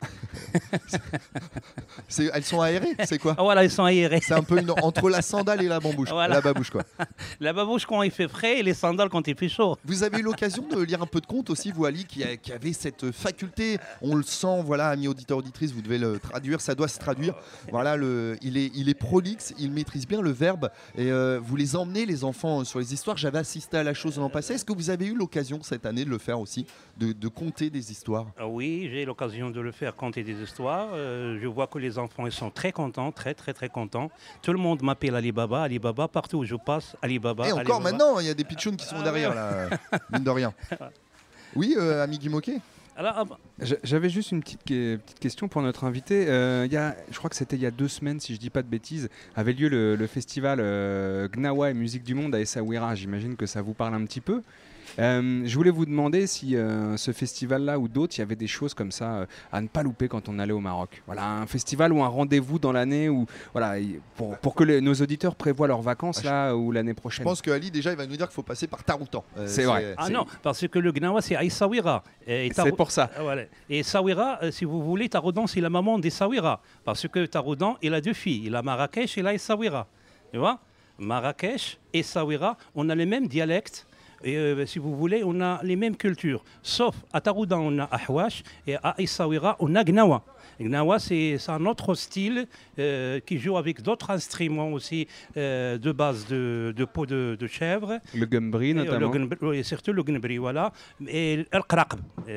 Elles sont aérées, c'est quoi? Voilà, elles sont aérées. C'est un peu entre la sandale et la bambouche. Voilà. La babouche, quoi. La babouche quand il fait frais et les sandales quand il fait chaud. Vous avez eu l'occasion de lire un peu de contes aussi, vous Ali, qui avait cette faculté, on le sent, voilà, amis auditeurs, auditrices, vous devez le traduire, ça doit se traduire. Voilà, il est prolixe, il maîtrise bien le verbe, et vous les emmenez, les enfants, sur les histoires. J'avais assisté à la chose l'an passé. Est-ce que vous avez eu l'occasion cette année de le faire aussi, de conter des histoires? Oui, j'ai l'occasion de le faire, conter des histoires. Je vois que les enfants ils sont très contents, très contents. Tout le monde m'appelle Ali Baba, partout où je passe, Ali Baba. Et encore maintenant, il y a des pitchouns qui sont derrière, là, mine de rien. Oui, ami Guy Moquet. J'avais juste une petite question pour notre invité. Je crois que c'était il y a 2 semaines, si je dis pas de bêtises, avait lieu le festival Gnawa et Musique du Monde à Essaouira. J'imagine que ça vous parle un petit peu. Je voulais vous demander si ce festival-là ou d'autres, il y avait des choses comme ça à ne pas louper quand on allait au Maroc. Voilà, un festival ou un rendez-vous dans l'année où, voilà, pour que nos auditeurs prévoient leurs vacances là ou l'année prochaine. Je pense que Ali déjà il va nous dire qu'il faut passer par Taroutan. C'est vrai. Non, parce que le Gnawa c'est à Essaouira. C'est pour ça. Voilà. Et Essaouira, si vous voulez, Taroudan c'est la maman d'Essaouira. Parce que Taroudan il a 2 filles, il a Marrakech et il a Essaouira. Tu vois, Marrakech et Essaouira, on a les mêmes dialectes. Et si vous voulez, on a les mêmes cultures. Sauf à Taroudan, on a Ahwash et à Essaouira, on a Gnawa. Gnawa, c'est un autre style qui joue avec d'autres instruments aussi de base de peau de chèvre. Le gumbri notamment. Oui, surtout le gumbri, voilà. Et le qraqb.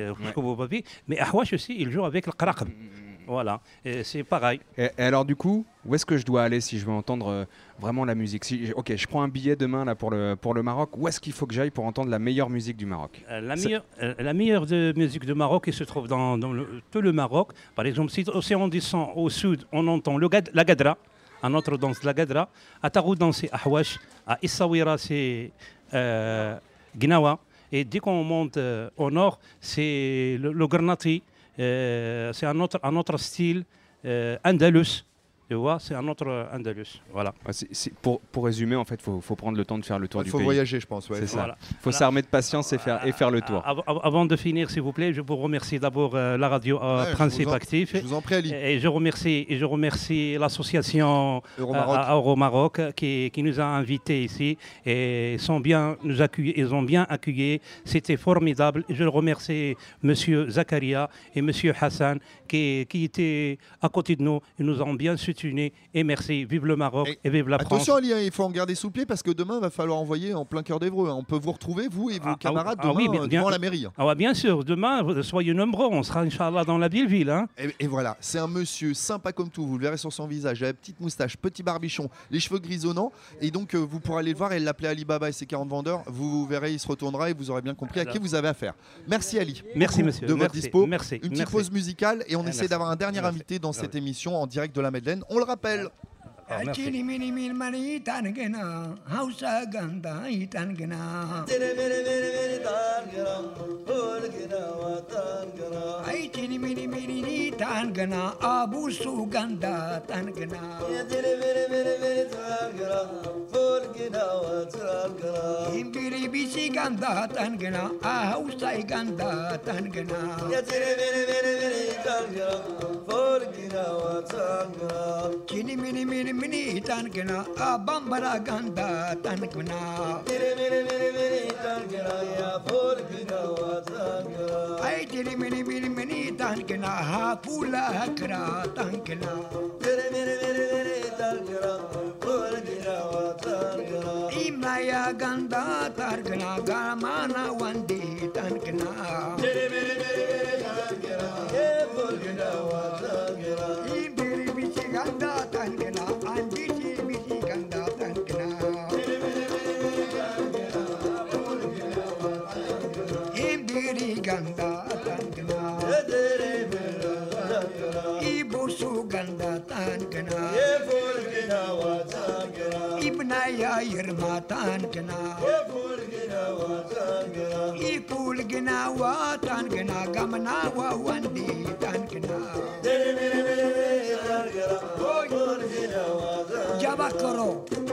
Mais Ahwash aussi, il joue avec le qraqb. Voilà, c'est pareil. Et alors du coup, où est-ce que je dois aller si je veux entendre vraiment la musique? Ok, je prends un billet demain là, pour le Maroc. Où est-ce qu'il faut que j'aille pour entendre la meilleure musique du Maroc? La meilleure musique du Maroc, elle se trouve dans tout le Maroc. Par exemple, si on descend au sud, on entend la Gadra, un autre danse, la Gadra. À Taroudan, c'est Ahwash. À Essaouira, c'est Gnawa. Et dès qu'on monte au nord, c'est le Granati. C'est un autre style andalus. Tu vois, c'est un autre andalus. Voilà. Pour résumer, en fait, faut prendre le temps de faire le tour du pays. Il faut voyager, je pense. Ouais. C'est ça. Voilà. Faut s'armer de patience et faire le tour. Avant de finir, s'il vous plaît, je vous remercie d'abord la radio Principe Actif. Je vous en prie, Ali. Et je remercie l'association Euromaroc qui nous a invités ici et ils ont bien accueilli. C'était formidable. Je remercie Monsieur Zakaria et Monsieur Hassan qui étaient à côté de nous. Ils nous ont bien soutenus. Et merci, vive le Maroc et vive la France. Attention Ali, il faut en garder sous pied parce que demain, il va falloir envoyer en plein cœur d'Évreux. On peut vous retrouver, vous et vos camarades, demain devant la mairie. Bien sûr, demain, soyez nombreux, on sera Inch'Allah dans la ville. Hein. Et voilà, c'est un monsieur sympa comme tout, vous le verrez sur son visage, la petite moustache, petit barbichon, les cheveux grisonnants. Et donc, vous pourrez aller le voir, elle l'appelait Ali Baba et ses 40 vendeurs. Vous verrez, il se retournera et vous aurez bien compris à qui vous avez affaire. Merci Ali. Merci monsieur. De votre dispo. Merci. Une petite pause musicale et on essaie d'avoir un dernier invité dans cette émission en direct de la Madeleine. On le rappelle. Chini mini mil mani tangena, Hausa ganda itangena. Ay chini mini mini tangena, Abu Suganda tangena. Imbiri bisi ganda tangena, Hausa ganda tangena. Chini mini mini mini tangena, Bambara ganda tangena. Ay chini mini mini mini tangena, Pula kra tangena. ganda targana gamana wandi tankana ibiri bichi ganda tankana andichi bichi ganda tankana ibiri ganda tankana ibusu ganda tankana ibna ya yirma tankana ikul gina wa tankana gamna wa wandi tankana jabakaro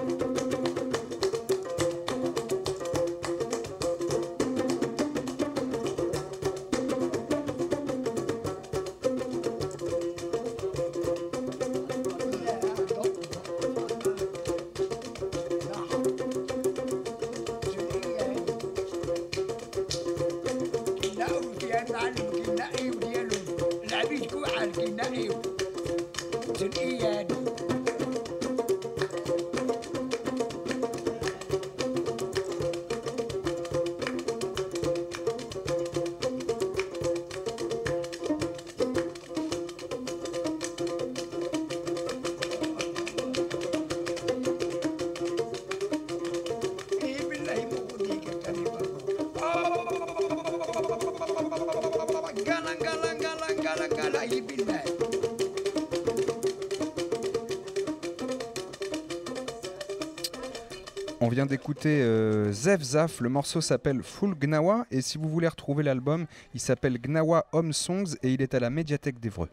On vient d'écouter Zef Zaf, le morceau s'appelle Full Gnawa et si vous voulez retrouver l'album, il s'appelle Gnawa Home Songs et il est à la médiathèque d'Évreux.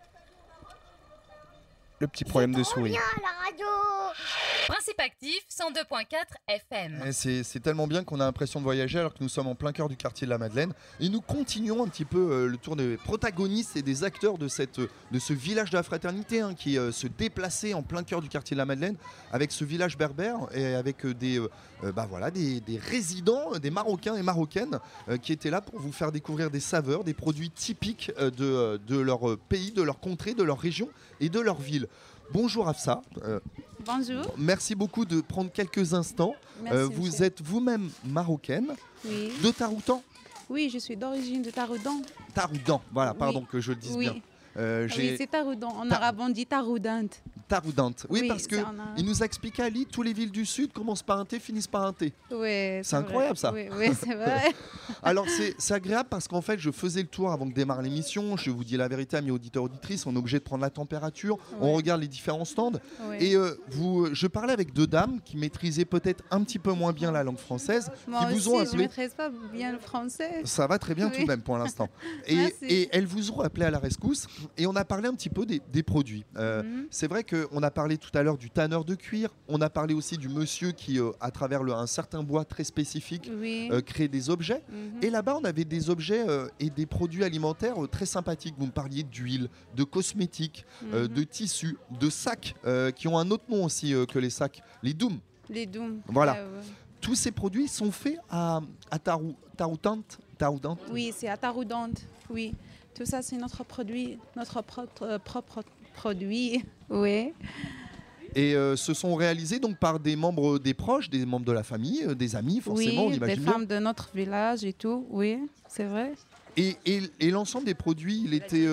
Le petit problème de souris. Bien, la radio. Principe actif 102.4 FM. Et c'est tellement bien qu'on a l'impression de voyager alors que nous sommes en plein cœur du quartier de la Madeleine. Et nous continuons un petit peu le tour des protagonistes et des acteurs de ce village de la fraternité qui se déplaçait en plein cœur du quartier de la Madeleine avec ce village berbère et avec des résidents, des Marocains et Marocaines qui étaient là pour vous faire découvrir des saveurs, des produits typiques de leur pays, de leur contrée, de leur région et de leur ville. Bonjour Afsa. Bonjour. Merci beaucoup de prendre quelques instants. Vous êtes vous-même marocaine. Oui. De Taroudan. Oui, je suis d'origine de Taroudan. Taroudan, voilà, pardon Oui. que je le dise Oui. bien. Oui, c'est Taroudan. En arabe, on dit Taroudante. Taroudante. Oui, Oui, parce que c'est en arabe. il nous a expliqué Ali, tous les villes du sud commencent par un T, finissent par un T. Oui, C'est incroyable ça. Oui, oui, c'est vrai. Alors c'est agréable parce qu'en fait je faisais le tour avant que démarre l'émission. Je vous dis la vérité, amis auditeurs auditrices, on est obligé de prendre la température. On regarde les différents stands. Ouais. Et je parlais avec deux dames qui maîtrisaient peut-être un petit peu moins bien la langue française, Moi qui aussi, vous ont je ne appelé. maîtrise pas bien le français. Ça va très bien Oui. tout de même pour l'instant. Merci. Et elles vous ont appelé à la rescousse et on a parlé un petit peu des produits. C'est vrai qu'on a parlé tout à l'heure du tanneur de cuir, on a parlé aussi du monsieur qui, à travers un certain bois très spécifique, Oui. crée des objets. Et là-bas, on avait des objets et des produits alimentaires très sympathiques. Vous me parliez d'huile, de cosmétiques, de tissus, de sacs qui ont un autre nom aussi que les sacs, les dooms. Les dooms. Voilà. Ouais. Tous ces produits sont faits à Taroudante. Oui, c'est à Taroudante. Oui. Tout ça, c'est notre produit, notre propre produit. Oui. Et ce sont réalisés donc par des membres des proches, des membres de la famille, des amis forcément, on Oui, imagine des bien. femmes de notre village et tout. Oui, c'est vrai. Et l'ensemble des produits, il était.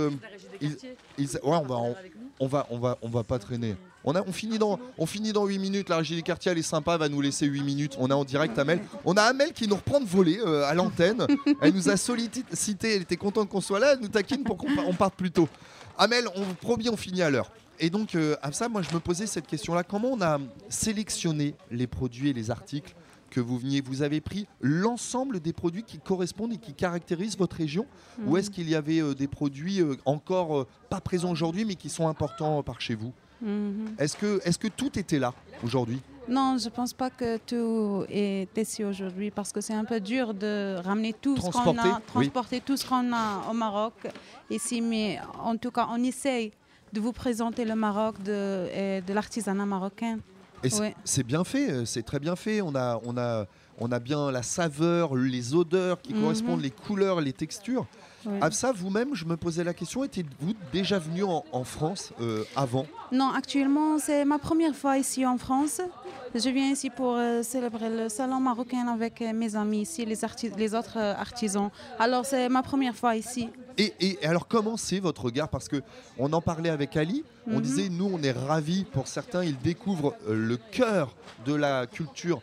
On va pas traîner. On finit dans 8 minutes. La régie des quartiers, elle est sympa, elle va nous laisser 8 minutes. On est en direct, Amel. On a Amel qui nous reprend de voler à l'antenne. Elle nous a sollicité, elle était contente qu'on soit là. Elle nous taquine pour qu'on parte plus tôt. Amel, on vous promet, on finit à l'heure. Et donc, à ça, moi, je me posais cette question-là. Comment on a sélectionné les produits et les articles que vous veniez? Vous avez pris l'ensemble des produits qui correspondent et qui caractérisent votre région? Ou est-ce qu'il y avait des produits encore pas présents aujourd'hui, mais qui sont importants par chez vous? Est-ce que tout était là aujourd'hui? Non, je ne pense pas que tout est ici aujourd'hui parce que c'est un peu dur de ramener tout ce qu'on a, transporter tout ce qu'on a au Maroc ici. Mais en tout cas, on essaye de vous présenter le Maroc et de l'artisanat marocain. Et c'est bien fait, c'est très bien fait. On a bien la saveur, les odeurs qui correspondent, les couleurs, les textures. Ouais. Afsa, vous-même, je me posais la question, étiez-vous déjà venu en France avant? Non, actuellement, c'est ma première fois ici en France. Je viens ici pour célébrer le salon marocain avec mes amis ici, les autres artisans. Alors, c'est ma première fois ici. Et alors, comment c'est votre regard? Parce qu'on en parlait avec Ali, on disait, nous, on est ravis. Pour certains, ils découvrent le cœur de la culture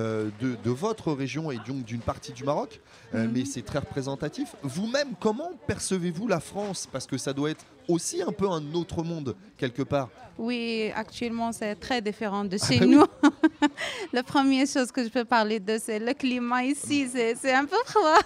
de votre région et donc d'une partie du Maroc, mais c'est très représentatif. Vous-même, comment percevez-vous la France? Parce que ça doit être aussi un peu un autre monde, quelque part. Oui, actuellement, c'est très différent de chez nous. La première chose que je peux parler de, c'est le climat ici. C'est un peu froid.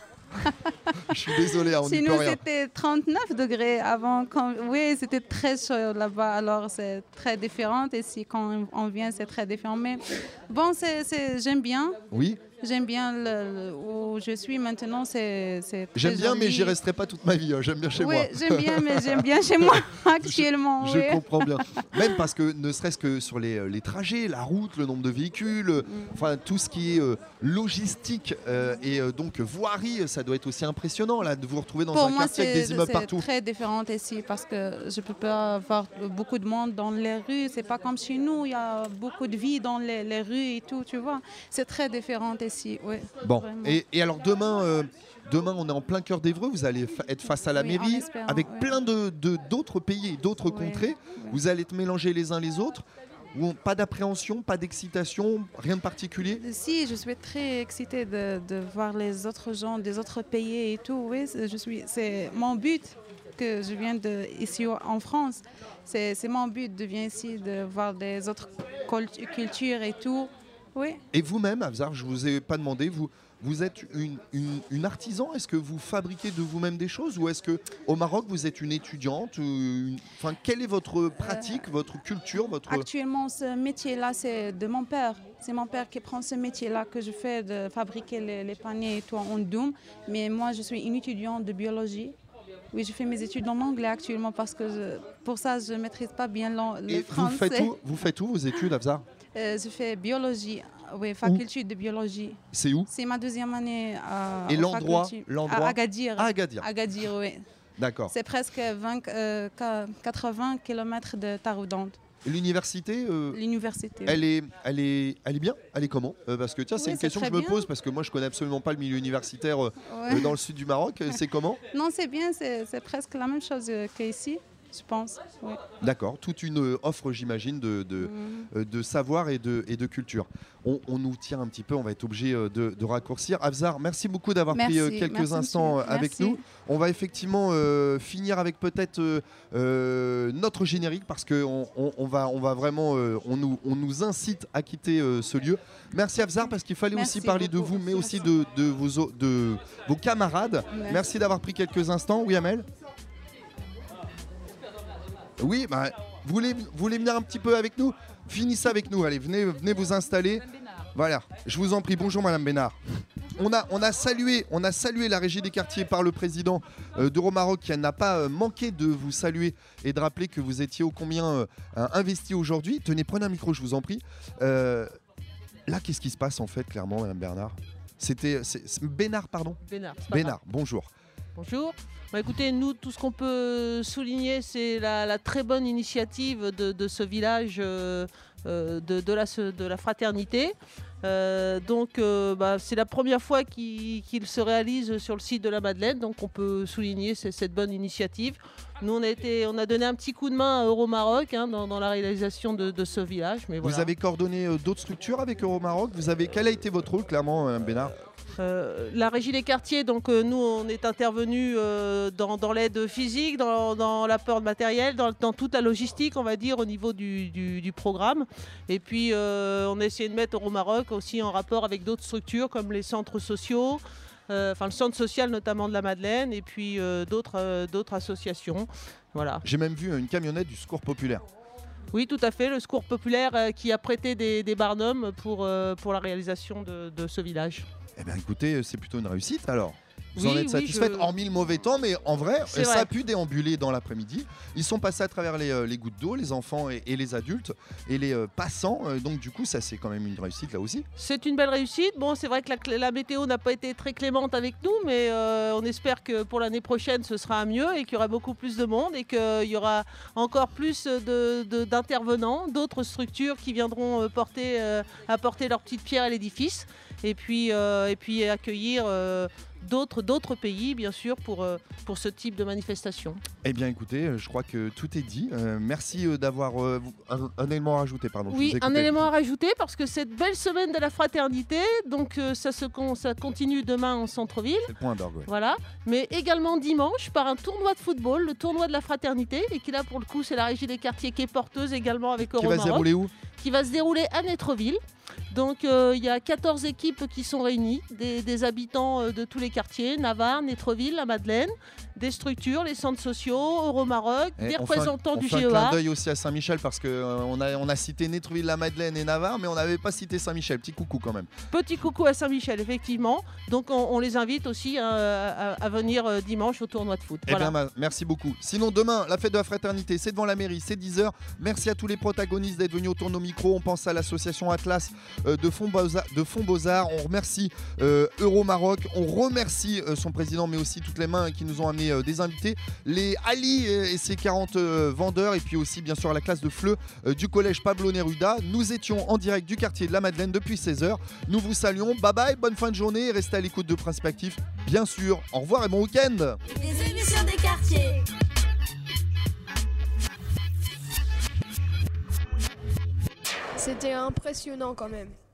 Je suis désolé, on chez n'y peut nous, rien. c'était 39 degrés avant. Oui, c'était très chaud là-bas. Alors, c'est très différent. Ici, quand on vient, c'est très différent. Mais bon, j'aime bien. Oui. J'aime bien où je suis maintenant. C'est J'aime bien, joli. mais j'y resterai pas toute ma vie. J'aime bien chez moi. Oui, j'aime bien, mais j'aime bien chez moi actuellement. Je oui. comprends bien. Même parce que ne serait-ce que sur les trajets, la route, le nombre de véhicules, enfin tout ce qui est logistique et donc voirie, ça doit être aussi impressionnant là de vous retrouver dans Pour un moi, quartier avec des immeubles partout. C'est très différent ici parce que je peux pas avoir beaucoup de monde dans les rues. C'est pas comme chez nous, il y a beaucoup de vie dans les rues et tout, tu vois. C'est très différent ici. Oui, Bon, vraiment. et alors demain, on est en plein cœur d'Évreux, vous allez être face à la mairie espérant, avec oui. plein d'autres pays et d'autres contrées. Vous allez te mélanger les uns les autres. Pas d'appréhension, pas d'excitation, rien de particulier? Si, je suis très excitée de voir les autres gens des autres pays et tout. Oui, c'est mon but que je viens ici en France. C'est mon but de venir ici, de voir des autres cultures et tout. Oui. Et vous-même, Afzar, je ne vous ai pas demandé, vous êtes une artisan? Est-ce que vous fabriquez de vous-même des choses? Ou est-ce qu'au Maroc, vous êtes une étudiante? Enfin, quelle est votre pratique, votre culture Actuellement, ce métier-là, c'est de mon père. C'est mon père qui prend ce métier-là que je fais de fabriquer les paniers et tout en doum. Mais moi, je suis une étudiante de biologie. Oui, je fais mes études en anglais actuellement parce que pour ça, je ne maîtrise pas bien le français. Vous faites où vos études, Afzar? Je fais biologie, oui, faculté de biologie. C'est où? C'est ma deuxième année à Et l'endroit à Agadir. À Agadir. Agadir, oui. D'accord. C'est presque 80 km de Taroudante. L'université, L'université. elle est bien? Elle est comment? Parce que tiens, c'est Oui, une question que c'est je me très pose parce que moi je connais absolument pas le milieu universitaire dans le sud du Maroc. C'est comment? Non, c'est bien, c'est presque la même chose qu'ici, je pense. Oui. D'accord, toute une offre, j'imagine, de savoir et de culture. On nous tient un petit peu, on va être obligé de raccourcir. Afzar, merci beaucoup d'avoir pris quelques instants avec nous. On va effectivement finir avec peut-être notre générique parce qu'on va vraiment, on nous incite à quitter ce lieu. Merci Afzar parce qu'il fallait aussi parler de vous, mais aussi de vos camarades. Merci d'avoir pris quelques instants. Oui, Amel? Oui, bah, vous voulez venir un petit peu avec nous? Finissez avec nous, allez, venez vous installer. Voilà, je vous en prie. Bonjour Madame Bénard. On a salué la régie des quartiers par le président d'Euromaroc qui n'a pas manqué de vous saluer et de rappeler que vous étiez ô combien investi aujourd'hui. Tenez, prenez un micro, je vous en prie. Là, qu'est-ce qui se passe en fait, clairement, Madame Bernard? Bénard, pardon. Bénard, bonjour. Bonjour. Bah, écoutez, nous, tout ce qu'on peut souligner, c'est la très bonne initiative de ce village de la fraternité. C'est la première fois qu'il se réalise sur le site de la Madeleine, donc on peut souligner cette bonne initiative. Nous, on a donné un petit coup de main à Euromaroc dans la réalisation de ce village. Mais voilà. Vous avez coordonné d'autres structures avec Euromaroc. Quel a été votre rôle, clairement, Mme Bénard? La régie des quartiers, donc nous on est intervenu dans l'aide physique, dans l'apport de matériel, dans toute la logistique on va dire au niveau du programme. Et puis on a essayé de mettre Euromaroc aussi en rapport avec d'autres structures comme les centres sociaux, le centre social notamment de la Madeleine et puis d'autres associations. Voilà. J'ai même vu une camionnette du Secours Populaire. Oui, tout à fait, le Secours Populaire qui a prêté des barnums pour la réalisation de ce village. Eh bien écoutez, c'est plutôt une réussite alors. Vous en êtes satisfaite, hormis le mauvais temps, mais en vrai, C'est ça vrai. a pu déambuler dans l'après-midi. Ils sont passés à travers les gouttes d'eau, les enfants et les adultes, et les passants. Donc du coup, ça c'est quand même une réussite là aussi. C'est une belle réussite. Bon, c'est vrai que la météo n'a pas été très clémente avec nous, mais on espère que pour l'année prochaine, ce sera mieux et qu'il y aura beaucoup plus de monde et qu'il y aura encore plus d'intervenants, d'autres structures qui viendront apporter leur petite pierre à l'édifice et puis accueillir d'autres pays, bien sûr, pour ce type de manifestation. Eh bien écoutez, je crois que tout est dit. Merci d'avoir un élément à rajouter. Pardon, je Oui, vous ai un coupé. élément à rajouter parce que cette belle semaine de la fraternité, donc ça continue demain en centre-ville. C'est le point d'orgue, ouais. Voilà, mais également dimanche par un tournoi de football, le tournoi de la fraternité, et qui là pour le coup c'est la régie des quartiers qui est porteuse également avec Qui va se Euromaroc, dérouler où ? qui va se dérouler à Netreville. Donc il y a 14 équipes qui sont réunies, des habitants de tous les quartiers, Navarre, Netreville, la Madeleine, des structures, les centres sociaux, Euromaroc, Et des on fait représentants du on fait un clin GEA. d'œil aussi à Saint-Michel parce qu'on a cité Netreville, la Madeleine et Navarre, mais on n'avait pas cité Saint-Michel. Petit coucou quand même. Petit coucou à Saint-Michel, effectivement. Donc on les invite aussi à venir dimanche au tournoi de foot. Eh Voilà. bien, merci beaucoup. Sinon, demain, la fête de la fraternité, c'est devant la mairie, c'est 10h. Merci à tous les protagonistes d'être venus autour de nos micros. On pense à l'association Atlas de Fonds Beaux-Arts. On remercie Euromaroc. On remercie son président, mais aussi toutes les mains qui nous ont amené des invités. Les Ali et ses 40 vendeurs. Et puis aussi, bien sûr, la classe de FLE du collège Pablo Neruda. Nous étions en direct du quartier de la Madeleine depuis 16h. Nous vous saluons. Bye bye, bonne fin de journée. Restez à l'écoute de Principe Actif, bien sûr. Au revoir et bon week-end. Les émissions des quartiers. C'était impressionnant quand même.